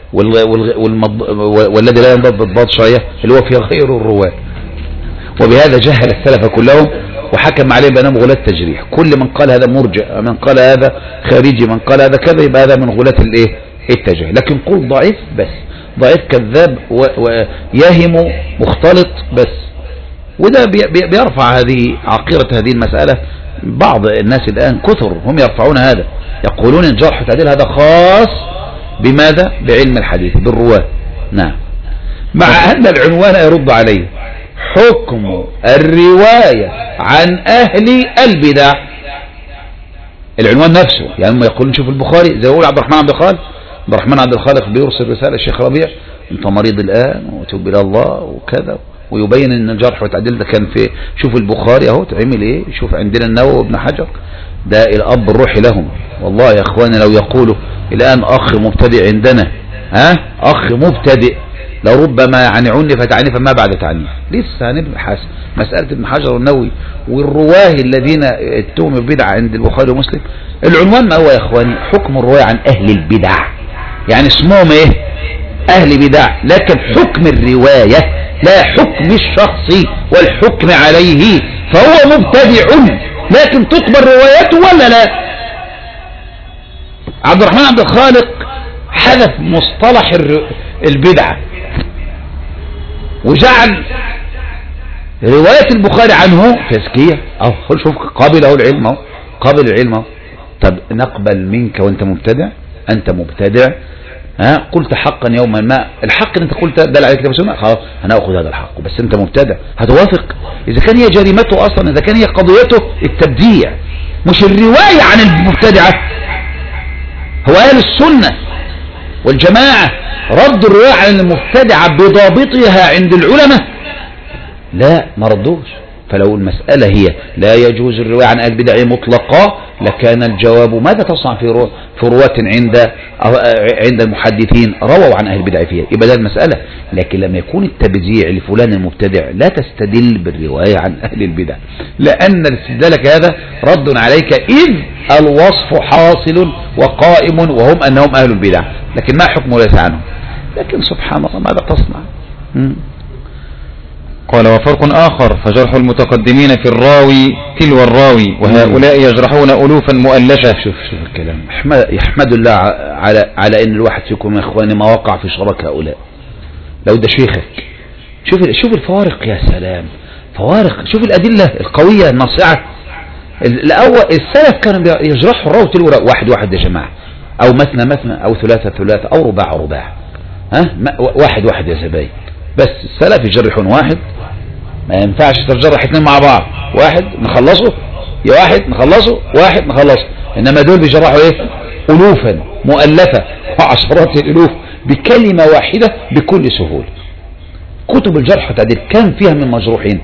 والذي لا ينضبط بالضوابط الشرعية اللي هو في غير الرواه. وبهذا جهل السلف كلهم وحكم عليه بأنهم غلاة التجريح. كل من قال هذا مرجع، من قال هذا خارجي، من قال هذا كذا، يبقى هذا من غلاة الايه؟ التجريح. لكن قل ضعيف بس، ضعيف كذاب ويهم مختلط بس. وده بيرفع هذه عقيرة هذه المسألة. بعض الناس الآن كثر هم يرفعون هذا، يقولون ان جرح وتعديل هذا خاص بماذا؟ بعلم الحديث، بالرواه. نعم. مع أن العنوان يرد عليه، حكم الرواية عن أهل البدع. العنوان نفسه، يعني هم يقولون شوف البخاري زي يقول عبد الرحمن عبد الخالق عبد الرحمن عبد الخالق بيرسل رسالة الشيخ ربيع انت مريض الآن وتوب إلى الله وكذا، ويبين ان الجرح والتعديل ده كان في، شوف البخاري اهو تعمل ايه، شوف عندنا النووي وابن حجر، ده الاب الروحي لهم. والله يا اخواني لو يقولوا الان اخ مبتدئ عندنا، ها اخ مبتدئ لربما يعني عنفت عنفا ما بعد تعنيف. لسه هنبحث مسألة ابن حجر والنووي والرواه الذين اتهموا بالبدع عند البخاري ومسلم. العنوان ما هو يا اخواني؟ حكم الرواية عن اهل البدع، يعني اسمهم ايه؟ اهل بدع، لكن حكم الرواية لا حكم الشخص والحكم عليه، فهو مبتدع لكن تقبل روايته ولا لا؟ عبد الرحمن عبد الخالق حذف مصطلح البدعة وجعل رواية البخاري عنه تزكية. اهو شوف قابل اهو العلم اهو، قابل العلم اهو. طب نقبل منك وانت مبتدع؟ انت مبتدع، ها قلت حقا يوما ما، الحق اللي انت قلت دل عليك كتاب السنة، خلاص هناخذ هذا الحق، بس انت مبتدع هتوافق؟ اذا كان هي جريمته اصلا، اذا كان هي قضيته التبديع مش الرواية عن المبتدعة. هو اهل السنة والجماعة ردوا الرواية عن المبتدعة بضابطها عند العلماء؟ لا، ما ردوش. فلو المسألة هي لا يجوز الرواية عن أهل البدع مطلقا لكان الجواب ماذا تصنع في رو... في رواة عند عند المحدثين رووا عن أهل البدع فيها، يبقى ده المسألة. لكن لما يكون التبديع لفلان المبتدع لا تستدل بالرواية عن أهل البدع، لأن استدلالك هذا رد عليك، إذ الوصف حاصل وقائم وهم أنهم أهل البدع، لكن ما حكم ليس عنهم. لكن سبحان الله ماذا تصنع؟ م? قال وفرق آخر فجرح المتقدمين في الراوي تلو الراوي، وهؤلاء يجرحون ألوفا مؤلفة. شوف شوف الكلام، يحمد الله على على ان الواحد فيكم يا اخواني ما وقع في شرك هؤلاء. لو ده شيخك، شوف شوف الفوارق، يا سلام فوارق، شوف الأدلة القوية الناصعة. الأول السلف كانوا يجرحوا الراوي تلو الراوي، واحد واحد يا جماعة، أو مثنى مثنى، أو ثلاثة ثلاثة، أو رباع رباع، ها واحد واحد يا زباين. بس السلف يجرحون واحد، ما ينفعش تجرح اثنين مع بعض، واحد نخلصه يا واحد نخلصه واحد نخلصه، انما دول بيجرحوا ايه؟ الوفا مؤلفة وعشرات الالوف بكلمة واحدة بكل سهولة. كتب الجرح والتعديل كم فيها من مجروحين؟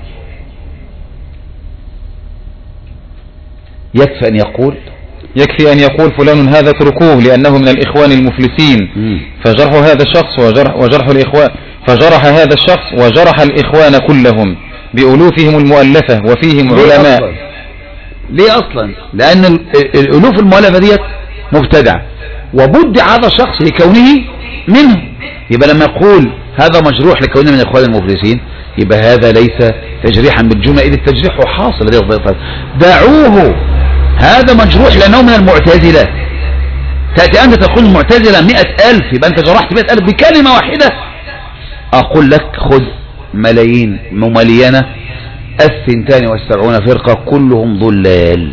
يكفي ان يقول يكفي أن يقول فلان هذا اتركوه لأنه من الإخوان المفلسين، فجرح هذا الشخص وجرح, وجرح الإخوان فجرح هذا الشخص وجرح الإخوان كلهم بألوفهم المؤلفة وفيهم ليه علماء. أصلاً؟ ليه أصلا؟ لأن الألوف المؤلفة ديت مبتدع وبدع هذا الشخص لكونه منه، يبقى لما يقول هذا مجروح لكونه من الإخوان المفلسين يبقى هذا ليس تجريحا بالجملة، إذ التجريح حاصل. دعوه، هذا مجروح لأنه من المعتزلة. تأتي أنت تقول المعتزلة مئة ألف، يبقى أنت جرحت مئة ألف بكلمة واحدة. أقول لك خذ ملايين مملينة الثنتان والسبعون فرقة كلهم ضلال،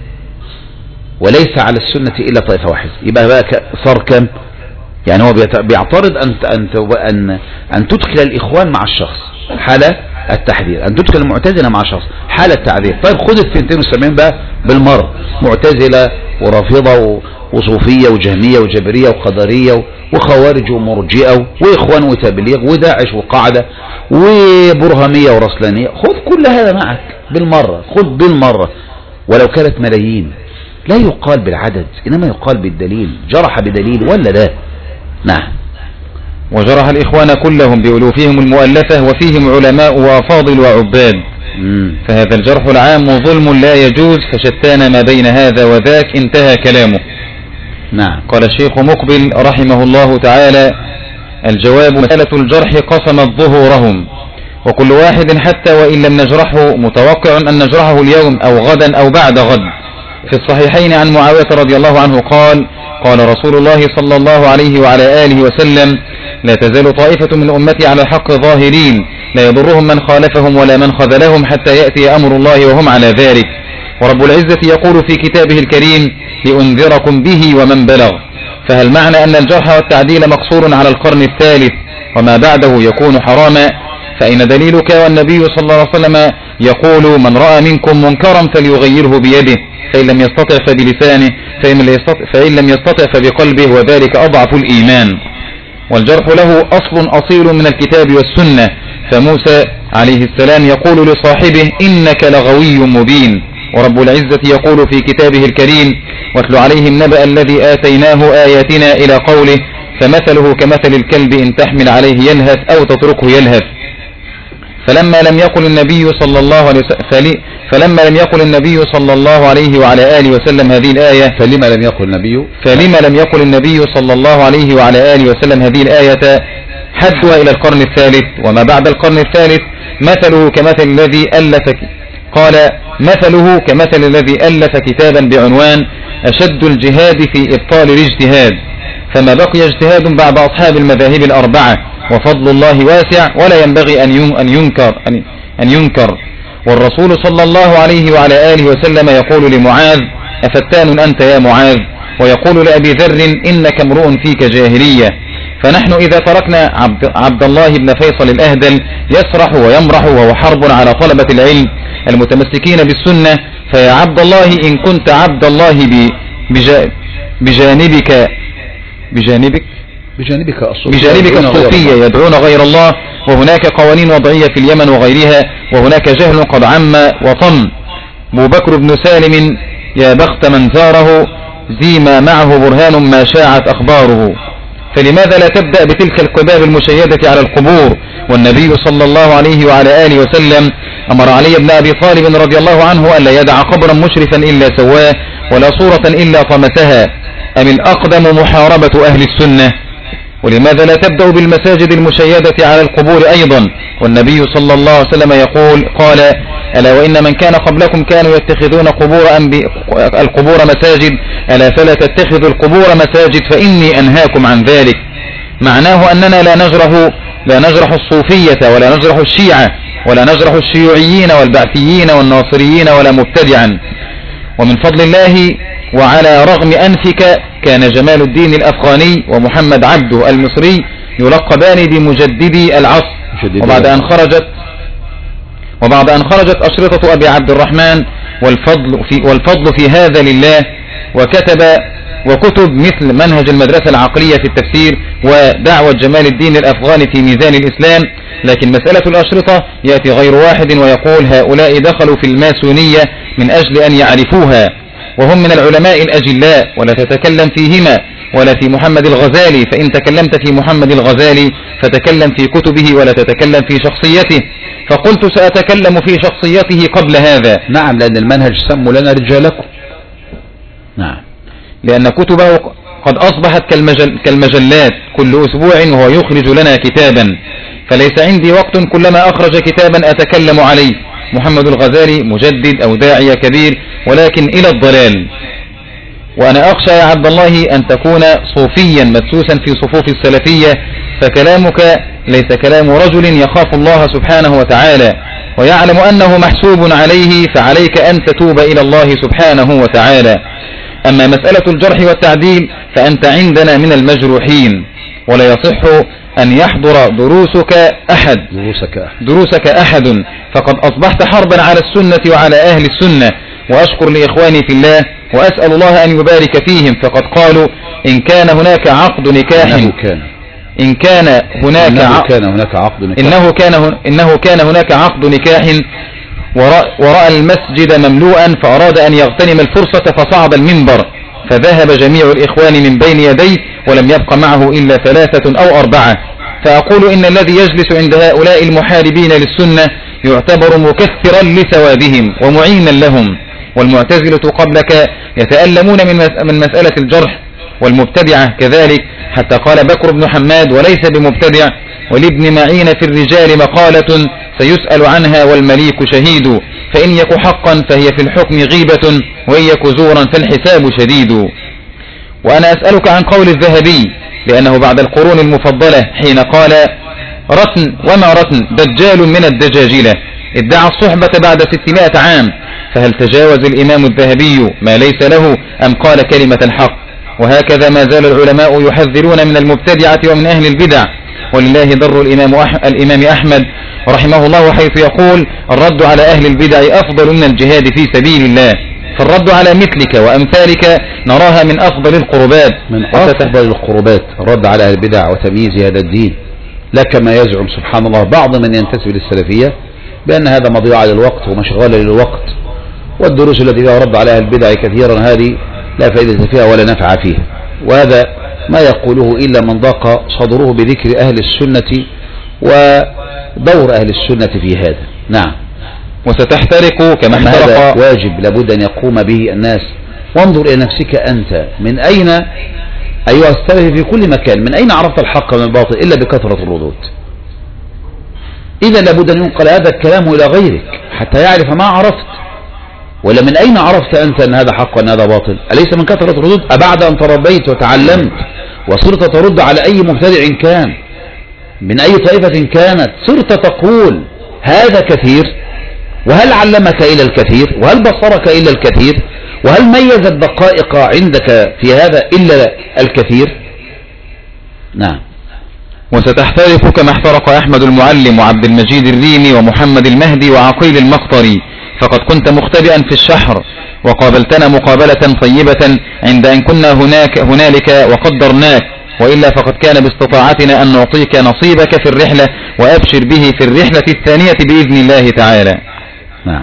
وليس على السنة إلا طائفة واحدة، يبقى بقى صار كم؟ يعني هو بيعترض أن أن أن أن تدخل الإخوان مع الشخص حالة التحذير، أن تدخل المعتزلة مع شخص حالة التعذير. طيب خذ الثنتين والسبعين بقى بالمرة، معتزلة ورافضة وصوفية وجهمية وجبرية وقدرية وخوارج ومرجئة وإخوان وتبليغ وداعش وقاعدة وبرهمية ورسلانية، خذ كل هذا معك بالمرة، خذ بالمرة ولو كانت ملايين. لا يقال بالعدد إنما يقال بالدليل، جرح بدليل ولا لا؟ نعم. وجرح الإخوان كلهم بألوفهم المؤلفة وفيهم علماء وأفاضل وعباد، مم. فهذا الجرح العام ظلم لا يجوز، فشتان ما بين هذا وذاك. انتهى كلامه. نعم. قال الشيخ مقبل رحمه الله تعالى: الجواب: مسألة الجرح قسمت ظهورهم، وكل واحد حتى وإن لم نجرحه متوقع أن نجرحه اليوم أو غدا أو بعد غد. في الصحيحين عن معاوية رضي الله عنه قال: قال رسول الله صلى الله عليه وعلى آله وسلم: لا تزال طائفة من أمتي على الحق ظاهرين، لا يضرهم من خالفهم ولا من خذلهم حتى يأتي أمر الله وهم على ذلك. ورب العزة يقول في كتابه الكريم: لأنذركم به ومن بلغ. فهل معنى أن الجرح والتعديل مقصور على القرن الثالث وما بعده يكون حراما؟ فإن دليلك والنبي صلى الله عليه وسلم يقول: من رأى منكم منكرا فليغيره بيده، فإن لم يستطع فبلسانه، فإن لم يستطع فبقلبه، وذلك أضعف الإيمان. والجرح له أصل أصيل من الكتاب والسنة، فموسى عليه السلام يقول لصاحبه: إنك لغوي مبين. ورب العزة يقول في كتابه الكريم: واتل عليهم نبأ الذي آتيناه آياتنا إلى قوله: فمثله كمثل الكلب إن تحمل عليه يلهث أو تتركه يلهث. فلما لم يقل النبي صلى الله عليه وسلم فلما لم يقل النبي صلى الله عليه وعلى آله وسلم هذه الآية فلما لم يقل النبي فلما لم يقل النبي صلى الله عليه وعلى آله وسلم هذه الآية حدها إلى القرن الثالث وما بعد القرن الثالث مثله كمثل الذي ألف قال مثله كمثل الذي ألف كتابا بعنوان أشد الجهاد في إبطال الاجتهاد، فما بقي اجتهاد بعد أصحاب المذاهب الأربعة، وفضل الله واسع ولا ينبغي أن ينكر أن ينكر. والرسول صلى الله عليه وعلى آله وسلم يقول لمعاذ أفتان أنت يا معاذ، ويقول لأبي ذر إنك امرؤ فيك جاهلية. فنحن إذا تركنا عبد, عبد الله بن فيصل الأهدل يسرح ويمرح وهو حرب على طلبة العلم المتمسكين بالسنة، فيا عبد الله إن كنت عبد الله بجانبك بجانبك بجانبك الصوفية, بجانبك الصوفية يدعون غير الله، وهناك قوانين وضعية في اليمن وغيرها، وهناك جهل قد عم وطم. أبو بكر بن سالم يا بخت من زاره ذي ما معه برهان ما شاعت أخباره. فلماذا لا تبدأ بتلك القباب المشيدة على القبور؟ والنبي صلى الله عليه وعلى آله وسلم أمر علي بن أبي طالب رضي الله عنه ألا يدع قبرا مشرفا إلا سواه ولا صورة إلا طمسها. أم الأقدم محاربة أهل السنة؟ ولماذا لا تبدأ بالمساجد المشيدة على القبور أيضا؟ والنبي صلى الله عليه وسلم يقول قال ألا وإن من كان قبلكم كانوا يتخذون قبور القبور مساجد ألا فلا تتخذوا القبور مساجد فإني أنهاكم عن ذلك. معناه أننا لا نجرح لا نجرح الصوفية ولا نجرح الشيعة ولا نجرح الشيوعيين والبعثيين والناصريين ولا مبتدعا. ومن فضل الله وعلى رغم أنفك كان جمال الدين الأفغاني ومحمد عبده المصري يلقبان بمجددي العصر، وبعد أن خرجت وبعد أن خرجت أشرطة أبي عبد الرحمن والفضل في, والفضل في هذا لله، وكتب وكتب مثل منهج المدرسة العقلية في التفسير ودعوة جمال الدين الأفغاني في ميزان الإسلام. لكن مسألة الأشرطة يأتي غير واحد ويقول هؤلاء دخلوا في الماسونية من أجل أن يعرفوها، وهم من العلماء الأجلاء ولا تتكلم فيهما ولا في محمد الغزالي، فإن تكلمت في محمد الغزالي فتكلم في كتبه ولا تتكلم في شخصيته. فقلت سأتكلم في شخصيته قبل هذا. نعم، لأن المنهج سموا لنا رجالكم. نعم، لأن كتبه قد أصبحت كالمجل كالمجلات كل أسبوع وهو يخرج لنا كتابا، فليس عندي وقت كلما أخرج كتابا أتكلم عليه. محمد الغزالي مجدد أو داعية كبير ولكن إلى الضلال. وأنا أخشى يا عبد الله أن تكون صوفيا مدسوسا في صفوف السلفية، فكلامك ليس كلام رجل يخاف الله سبحانه وتعالى ويعلم أنه محسوب عليه، فعليك أن تتوب إلى الله سبحانه وتعالى. أما مسألة الجرح والتعديل فأنت عندنا من المجروحين، ولا يصح أن يحضر دروسك أحد دروسك دروسك أحد فقد أصبحت حربا على السنة وعلى أهل السنة. وأشكر لإخواني في الله وأسأل الله أن يبارك فيهم، فقد قالوا إن كان هناك عقد نكاح إنه كان إن كان هناك إنه كان هناك عقد نكاح إنه كان إنه كان هناك عقد نكاح ورأى المسجد مملوءا فأراد أن يغتنم الفرصة فصعد المنبر، فذهب جميع الإخوان من بين يديه ولم يبق معه إلا ثلاثة أو أربعة. فأقول إن الذي يجلس عند هؤلاء المحاربين للسنة يعتبر مكثرا لثوابهم ومعينا لهم. والمعتزلة قبلك يتألمون من مسألة الجرح، والمبتدعة كذلك، حتى قال بكر بن حماد وليس بمبتدع ولابن معين في الرجال مقالة سيسأل عنها والمليك شهيد، فإن يك حقا فهي في الحكم غيبة وإن يك زورا فالحساب شديد. وأنا أسألك عن قول الذهبي، لأنه بعد القرون المفضلة حين قال رتن وما رتن دجال من الدجاجلة ادعى الصحبة بعد ستمائة عام، فهل تجاوز الإمام الذهبي ما ليس له أم قال كلمة الحق؟ وهكذا ما زال العلماء يحذرون من المبتدعة ومن أهل البدع. ولله در الإمام, أح... الإمام أحمد رحمه الله حيث يقول الرد على أهل البدع أفضل من الجهاد في سبيل الله. فالرد على مثلك وأمثالك نراها من أفضل القربات من أفضل القربات الرد على أهل البدع وتمييز هذا الدين، لا كما يزعم سبحان الله بعض من ينتسب للسلفية بأن هذا مضيعة للوقت ومشغلة للوقت، والدروس التي فيها رد على أهل البدع كثيرا هذه لا فائدة فيها ولا نفع فيها. وهذا ما يقوله إلا من ضاق صدره بذكر أهل السنة ودور أهل السنة في هذا. نعم. وستحترق كما احترق. هذا واجب لابد أن يقوم به الناس. وانظر إلى نفسك أنت، من أين أيها السلفي في كل مكان، من أين عرفت الحق من الباطل إلا بكثرة الردود؟ إذا لابد أن ينقل هذا الكلام إلى غيرك حتى يعرف ما عرفت. ولا من أين عرفت أنت أن هذا حق وأن هذا باطل؟ أليس من كثرة الردود؟ أبعد أن تربيت وتعلمت وصرت ترد على أي مبتدع كان من أي طائفة كانت، صرت تقول هذا كثير، وهل علمك إلى الكثير؟ وهل بصرك إلى الكثير؟ وهل ميز الدقائق عندك في هذا إلا الكثير؟ نعم. وستحترق كما احترق أحمد المعلم وعبد المجيد الريمي ومحمد المهدي وعقيل المقطري، فقد كنت مختبئا في الشحر وقابلتنا مقابلة طيبة عند أن كنا هناك هنالك وقدرناك، وإلا فقد كان باستطاعتنا أن نعطيك نصيبك في الرحلة، وأبشر به في الرحلة الثانية بإذن الله تعالى. نعم.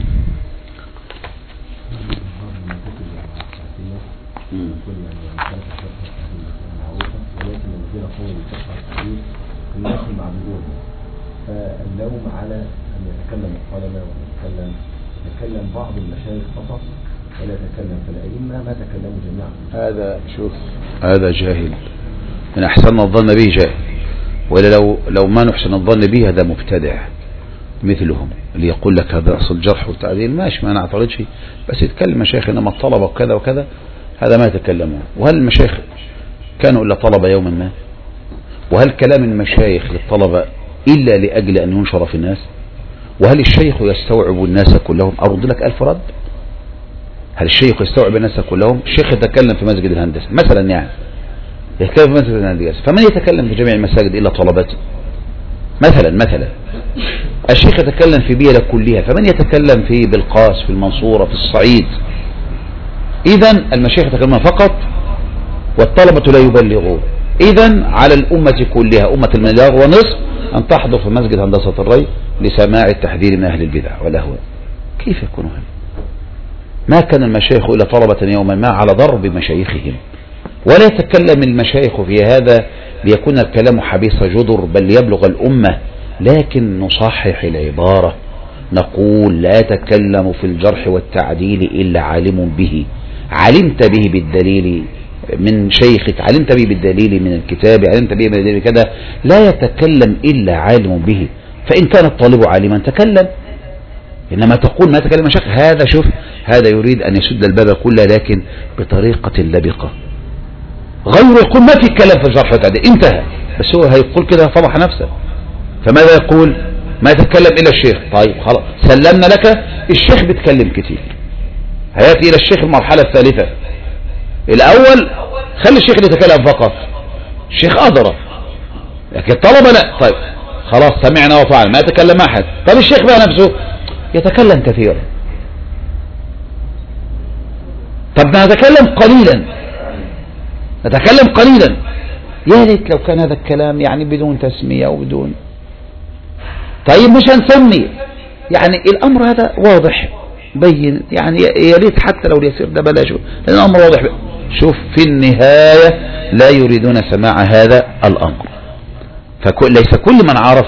فاللوم على أن يتكلم الطلبة ويتكلم يتكلم بعض المشايخ فقط ولا يتكلم في الأئمة ما تكلموا جميعا. هذا شوف هذا جاهل، من أحسن الظن به جاهل، ولا لو لو ما نحسن الظن به هذا مبتدع مثلهم اللي يقول لك هذا أصل جرح والتعديل. ماشي، ما نعترضش، بس يتكلم مشايخ إنما الطلبة وكذا وكذا هذا ما يتكلمون. وهل المشايخ كانوا إلا طلبة يوما ما؟ وهل كلام المشايخ للطلبة إلا لأجل أن ينشر في الناس؟ وهل الشيخ يستوعب الناس كلهم؟ أرد لك ألف رد. هل الشيخ يستوعب الناس كلهم؟ الشيخ يتكلم في مسجد الهندسة مثلا، يعني يتكلم في مسجد الهندسة، فمن يتكلم في جميع المساجد إلا طلبته مثلا مثلا الشيخ يتكلم في بيئة كلها، فمن يتكلم في بالقاس في المنصورة في الصعيد؟ إذن المشايخ يتكلمون فقط والطلبة لا يبلغون. إذن على الأمة كلها، أمة المليار ونصف، أن تحضر في مسجد هندسة الري لسماع التحذير من أهل البدع والأهواء. كيف يكون هذا؟ ما كان المشايخ إلا طلبة يوما ما على ضرب مشايخهم، ولا يتكلم المشايخ في هذا ليكون الكلام حبيس جدر بل يبلغ الأمة، لكن نصحح العبارة، نقول لا تكلم في الجرح والتعديل إلا عالم به، علمت به بالدليل من شيخك، علمت به بالدليل من الكتاب، علمت به بالدليل كذا، لا يتكلم إلا عالم به. فإن كان الطالب عالما تكلم، إنما تقول ما تكلم شيخ، هذا شوف هذا يريد أن يسد الباب كله لكن بطريقة لبقة. غيره يقول ما في كلام في الجرح والتعديل، انتهى، بس هو هيقول كده فضح نفسه. فماذا يقول؟ ما يتكلم إلا الشيخ. طيب خلاص سلمنا لك، الشيخ بيتكلم كتير، هيأتي إلى الشيخ المرحلة الثالثة. الأول خلي الشيخ يتكلم فقط، الشيخ أدرى، لكن الطلبة لا. طيب خلاص سمعنا وفعل، ما يتكلم أحد. طيب الشيخ بقى نفسه يتكلم كثيرا، طب نتكلم قليلا، نتكلم قليلا. يا ليت لو كان هذا الكلام يعني بدون تسمية وبدون، طيب مش هنسمي، يعني الأمر هذا واضح بين، يعني يا ريت حتى لو اليسير ده بلاشه، لأن الأمر واضح. شوف في النهاية لا يريدون سماع هذا الأمر، فليس كل من عرف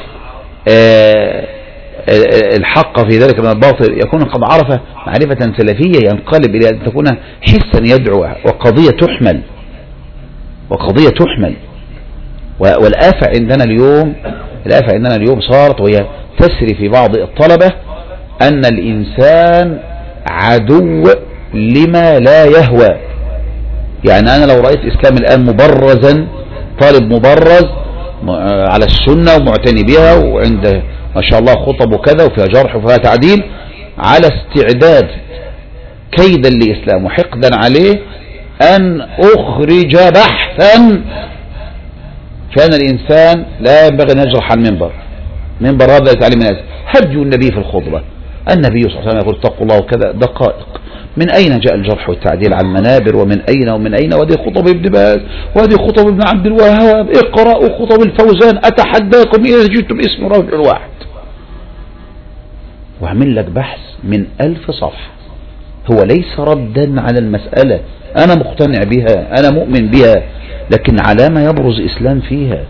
الحق في ذلك من الباطل يكون قد عرف معرفة سلفية ينقلب إلى أن تكون حسا يدعو وقضية تحمل، وقضية تحمل. والآفة عندنا اليوم، الآفة عندنا اليوم صارت وهي تسري في بعض الطلبة أن الإنسان عدو لما لا يهوى. يعني أنا لو رأيت إسلام الآن مبرزا، طالب مبرز على السنة ومعتني بها وعنده ما شاء الله خطب وكذا وفيها جرح وفيها تعديل، على استعداد كيدا لإسلام وحقدا عليه أن أخرج بحثا كان الإنسان لا ينبغي أن يجرح عن المنبر. منبر هذا لتعليم الناس، هدي النبي في الخطبة، النبي صلى الله عليه وسلم يقول اتقوا الله وكذا، دقائق. من أين جاء الجرح والتعديل على المنابر، ومن أين ومن أين؟ وهذه خطب ابن باز وهذه خطب ابن عبد الوهاب، اقرأوا خطب الفوزان، أتحداكم إذا جئتم اسم رجل واحد. واعمل لك بحث من ألف صفحة، هو ليس ردا على المسألة، أنا مقتنع بها، أنا مؤمن بها، لكن على ما يبرز إسلام فيها.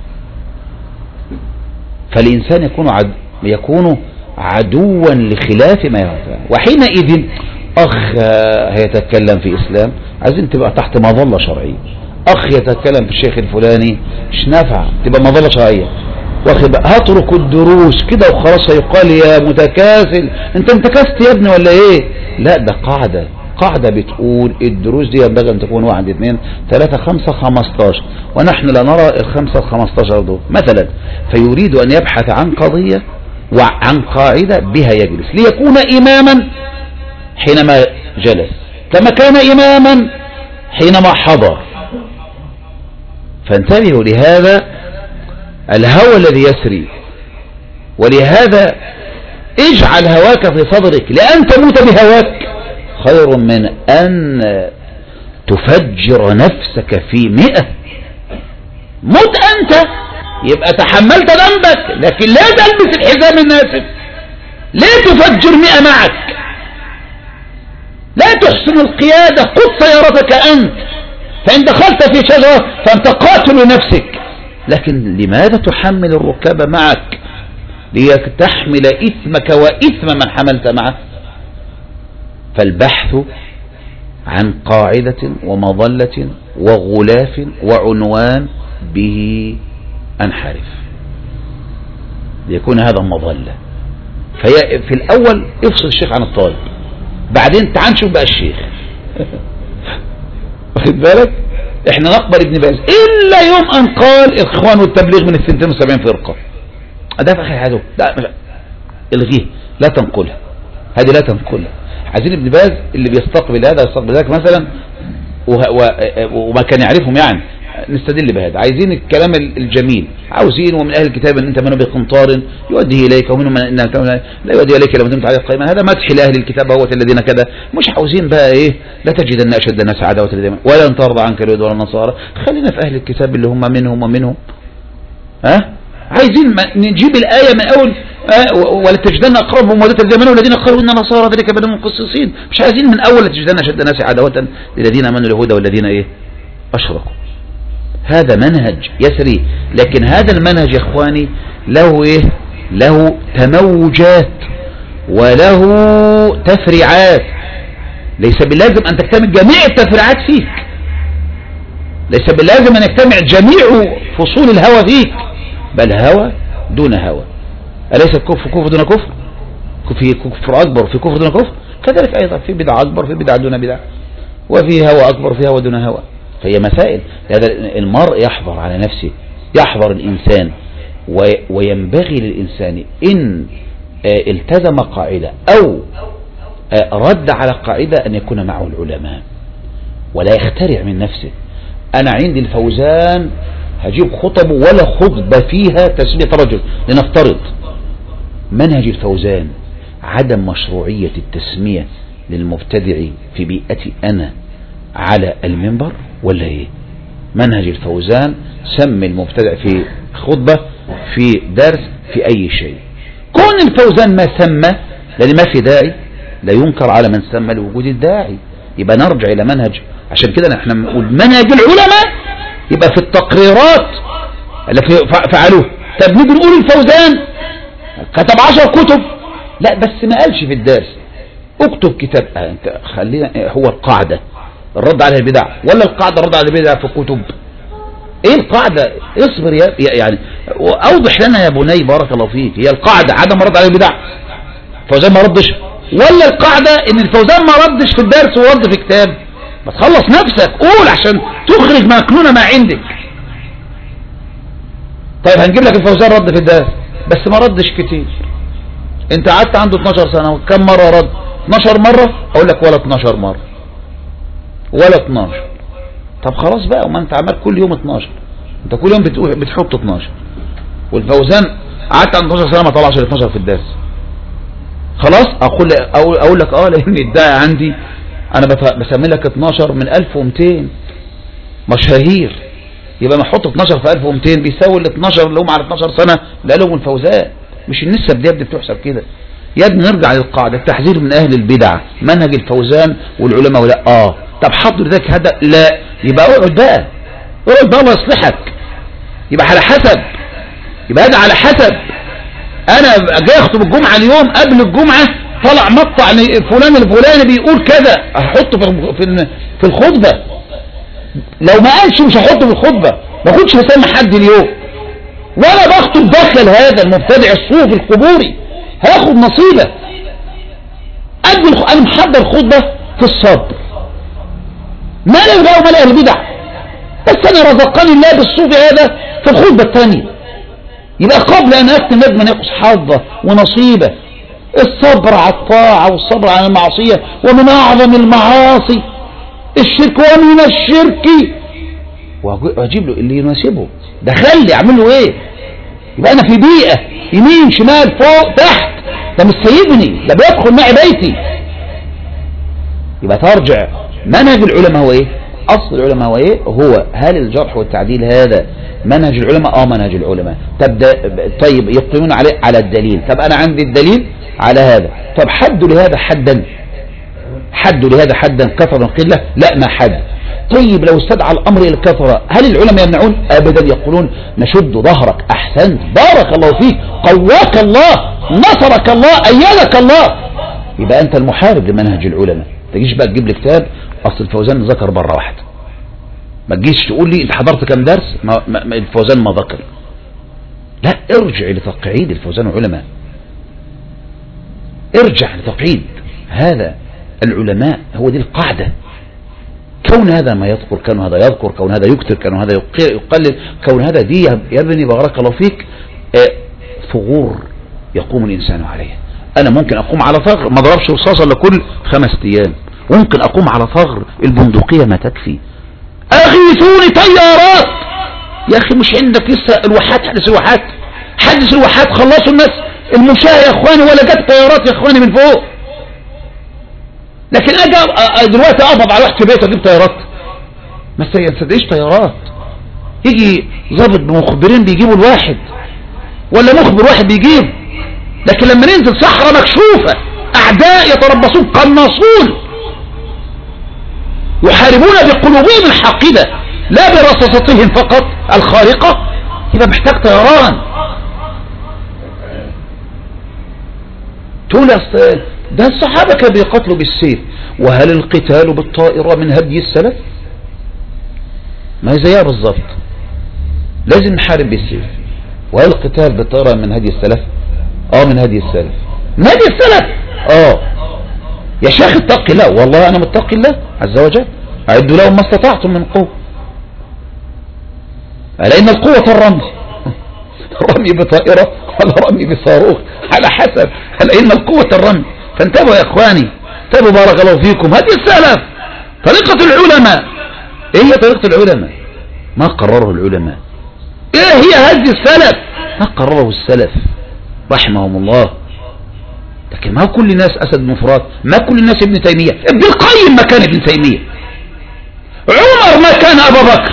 فالإنسان يكون عد يكون عدوا لخلاف ما يفعل، وحينئذ أخ هيتكلم في إسلام عايزين تبقى تحت مظلة شرعية، أخ يتكلم في الشيخ الفلاني مش نافع تبقى مظلة شرعية، واخد هترك الدروس كده وخلاص هيقال يا متكاسل انت انتكست يا ابني ولا ايه؟ لا، ده قاعدة قاعدة بتقول الدروس دي ينبغي ان تكون واحد اثنين ثلاثة خمسة خمستاشر، ونحن لا نرى الخمسة الخمستاشر دول مثلا، فيريد ان يبحث عن قضية وعن قاعدة بها يجلس ليكون اماما حينما جلس كما كان اماما حينما حضر. فانتبهوا لهذا الهوى الذي يسري، ولهذا اجعل هواك في صدرك، لأن تموت بهواك خير من أن تفجر نفسك في مئة. موت أنت يبقى تحملت ذنبك، لكن لا تلبس الحزام الناسف، لا تفجر مئة معك، لا تحسن القيادة، قد سيارتك أنت، فإن دخلت في شجرة فأنت قاتل نفسك، لكن لماذا تحمل الركاب معك؟ لتحمل إثمك وإثم من حملت معه. فالبحث عن قاعدة ومظلة وغلاف وعنوان به أنحرف ليكون هذا مظلة. في في الأول افصل الشيخ عن الطالب، بعدين تعال نشوف بقى الشيخ واخد بالك؟ احنا نقبل ابن باز الا يوم ان قال الاخوان والتبليغ من الثنتين وسبعين فرقة، ده في اخر حاجه، لا الغيه، لا تنقلها، هذه لا تنقلها. عايزين ابن باز اللي بيستقبل هذا يستقبل ذاك مثلا وما كان يعرفهم، يعني نستدل بهذا. عايزين الكلام الجميل، عاوزين ومن اهل الكتاب ان انت منه بقنطار يؤديه اليك ومنهم من انك لا يؤدي اليك لما دمت عليه قائما، هذا مدح لاهل الكتاب هو الذين كذا. مش عاوزين بقى ايه لا تجدن اشد الناس عداوه للذين ولن ترضى عنك اليهود ولا النصارى، خلينا في اهل الكتاب اللي هم منهم ومنهم. ها عايزين نجيب الايه من اول أه ولا تجدن اقربهم مودة الذين امنوا الذين قالوا ان نصارى ذلك بدل مقصصين، مش عايزين من اول تجدن اشد الناس عداوه للذين امنوا اليهود والذين ايه اشركوا. هذا منهج يسري، لكن هذا المنهج يا اخواني له ايه له تموجات وله تفريعات، ليس باللازم ان تجتمع جميع التفريعات فيك، ليس باللازم ان يجتمع جميع فصول الهوى فيك، بل هوى دون هوى. أليس الكفر كفر دون كفر؟ في كفر أكبر في كفر دون كفر، كذلك أيضا في بدعة أكبر في بدعة دون بدعة، وفي هوى أكبر في هوى دون هوى. فهي مسائل، هذا المرء يحضر على نفسه، يحضر الإنسان، وينبغي للإنسان إن التزم قاعدة أو رد على قاعدة أن يكون معه العلماء ولا يخترع من نفسه. أنا عندي الفوزان هجيب خطب ولا خطبة فيها تسمية رجل، لنفترض منهج الفوزان عدم مشروعية التسمية للمبتدع في بيئتي أنا على المنبر ولا ايه؟ منهج الفوزان سمي المبتدع في خطبة في درس في اي شيء. كون الفوزان ما سمى لان ما في داعي لا ينكر على من سمى لوجود الداعي، يبقى نرجع الى منهج. عشان كده احنا بنقول منهج العلماء يبقى في التقريرات التي فعلوه. طب نيجي نقول الفوزان كتب عشر كتب، لا بس ما قالش في الدرس اكتب كتاب. اه انت خلينا هو القاعدة الرد على البدع ولا القاعدة الرد على البدع في كتب؟ ايه القاعدة؟ اصبر يا يعني اوضح لنا يا بني بارك الله فيك. هي القاعدة عدم رد على البدع، فوزان ما ردش، ولا القاعدة ان الفوزان ما ردش في الدرس ورد في كتاب؟ ما تخلص نفسك قول عشان تخرج مكنونة ما عندك. طيب هنجيب لك الفوزان رد في الدرس بس ما ردش كتير، انت قعدت عنده اتناشر سنة وكم مرة رد؟ اتناشر مرة؟ اقول لك ولا اتناشر مرة ولا اتناشر. طب خلاص بقى، وما انت عمال كل يوم اتناشر، انت كل يوم بتقول بتحط اتناشر، والفوزان قعدت عند اتناشر سنة ما طلعش ال اتناشر في الدرس. خلاص اقول اقول لك اه لان الداعي عندي انا بسمي لك اتناشر من الف ومتين مشاهير، يبقى ما احط اتناشر في الف ومتين بيساوي ال اتناشر اللي هم على اتناشر سنة اللي قالهم الفوزان. مش النسب دي بتحسب كده يا ابني. نرجع للقاعدة، التحذير من اهل البدع منهج الفوزان والعلماء ولا اه. طب حضر ذاك هذا لا، يبقى اقعد بقى يقول ده الله يصلحك. يبقى على حسب، يبقى هذا على حسب. انا جاي اخطب الجمعة اليوم، قبل الجمعة طلع مقطع فلان الفلاني بيقول كذا، هحطه في في الخطبة. لو ما قالش مش هحطه في الخطبة، ما كنتش هسمع حد اليوم. ولا بخطب داخل هذا المبتدع الصوفي القبوري، هاخد نصيبه. قبل انا محضر خطبة في الصبر، ما لا يبقى وما لا البدع، بس انا رزقني الله بالصوفي هذا في الخطبة الثانية. يبقى قبل ان اختم لازم ينقص حظه ونصيبه. الصبر على الطاعة والصبر على المعصية، ومن اعظم المعاصي الشرك، ومن الشرك واجيب له اللي يناسبه. ده خلي اعمل له ايه؟ يبقى انا في بيئة يمين شمال فوق تحت، ده مش سيبني، ده بيدخل معي بيتي. يبقى ترجع منهج العلماء هو ايه؟ اصل العلماء هو ايه؟ هو هل الجرح والتعديل هذا منهج العلماء؟ اه منهج العلماء. طب طيب يقيمون عليه على الدليل. طب انا عندي الدليل على هذا، طب حدوا لهذا حدا، حدوا لهذا حدا كثرا قلة؟ لا ما حد. طيب لو استدعى الامر الى الكثرة هل العلماء يمنعون؟ ابدا، يقولون نشد ظهرك، احسنت، بارك الله فيك، قواك الله، نصرك الله، ايدك الله. يبقى انت المحارب لمنهج العلماء. تجيش بقى تجيب لي كتاب اصل الفوزان ذكر بره واحده، ما تجيش تقول لي انت حضرت كم درس ما ما الفوزان ما ذكر. لا، ارجع لتقعيد الفوزان علماء، ارجع لتقعيد هذا العلماء، هو دي القاعدة. كون هذا ما يذكر، كون هذا يذكر، كون هذا يكتر، كون هذا يقلل، كون هذا دي يا ابني بارك الله فيك ثغور يقوم الإنسان عليها. أنا ممكن أقوم على ثغر ما ضربش رصاصة إلا كل خمس أيام، وممكن أقوم على ثغر البندقية ما تكفي. أغيثوني طيارات يا أخي، مش عندك لسه الواحات؟ حدث الواحات، حدث الواحات، خلصوا الناس المشاة يا إخواني، ولا جت طيارات يا إخواني من فوق. لكن أجي دلوقتي أقبض على واحد في بيته أجيب طيارات؟ ما تصدقش طيارات. يجي ضابط بمخبرين بيجيبوا الواحد، ولا مخبر واحد بيجيب. لكن لما ننزل صحراء مكشوفة، أعداء يتربصون قناصون يحاربون بقلوبهم الحاقدة لا برصاصتهم فقط الخارقة، يبقى محتاج طيران. تقول ده الصحابة كانوا بيقتلوا بالسيف، وهل القتال بالطائرة من هدي السلف؟ ما هي زيها بالظبط، لازم نحارب بالسيف. وهل القتال بالطائرة من هدي السلف؟ اه من هدي السلف، من هدي السلف. اه يا شيخ اتقي الله، والله انا متقي الله عز وجل، اعدوا لهم ما استطعتم من قوة. لان القوة الرمي رمي بطائرة ولا رمي بصاروخ على حسب، لان القوة الرمي. فانتبهوا يا اخواني، انتبهوا بارك الله فيكم. هدي السلف طريقة العلماء. ايه هي طريقة العلماء؟ ما قرره العلماء. ايه هي هدي السلف؟ ما قرره السلف رحمهم الله. لكن ما كل الناس اسد بن فرات، ما كل الناس ابن تيمية. ابن القيم ما كان ابن تيمية، عمر ما كان ابا بكر،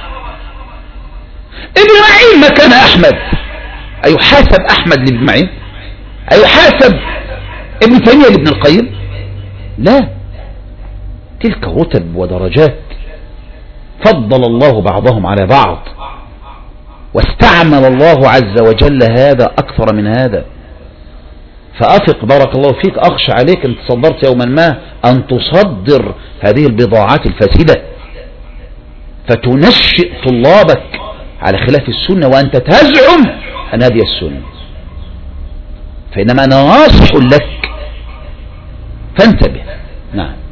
ابن معين ما كان احمد. ايحاسب احمد لابن معين؟ ايحاسب ابن تيمية لابن القيم؟ لا، تلك رتب ودرجات فضل الله بعضهم على بعض، واستعمل الله عز وجل هذا أكثر من هذا. فأفق بارك الله فيك، أخشى عليك أن تصدرت يوما ما أن تصدر هذه البضاعات الفاسدة فتنشئ طلابك على خلاف السنة، وأنت تزعم أن هذه السنة. فإنما أنا ناصح لك فانتبه. نعم.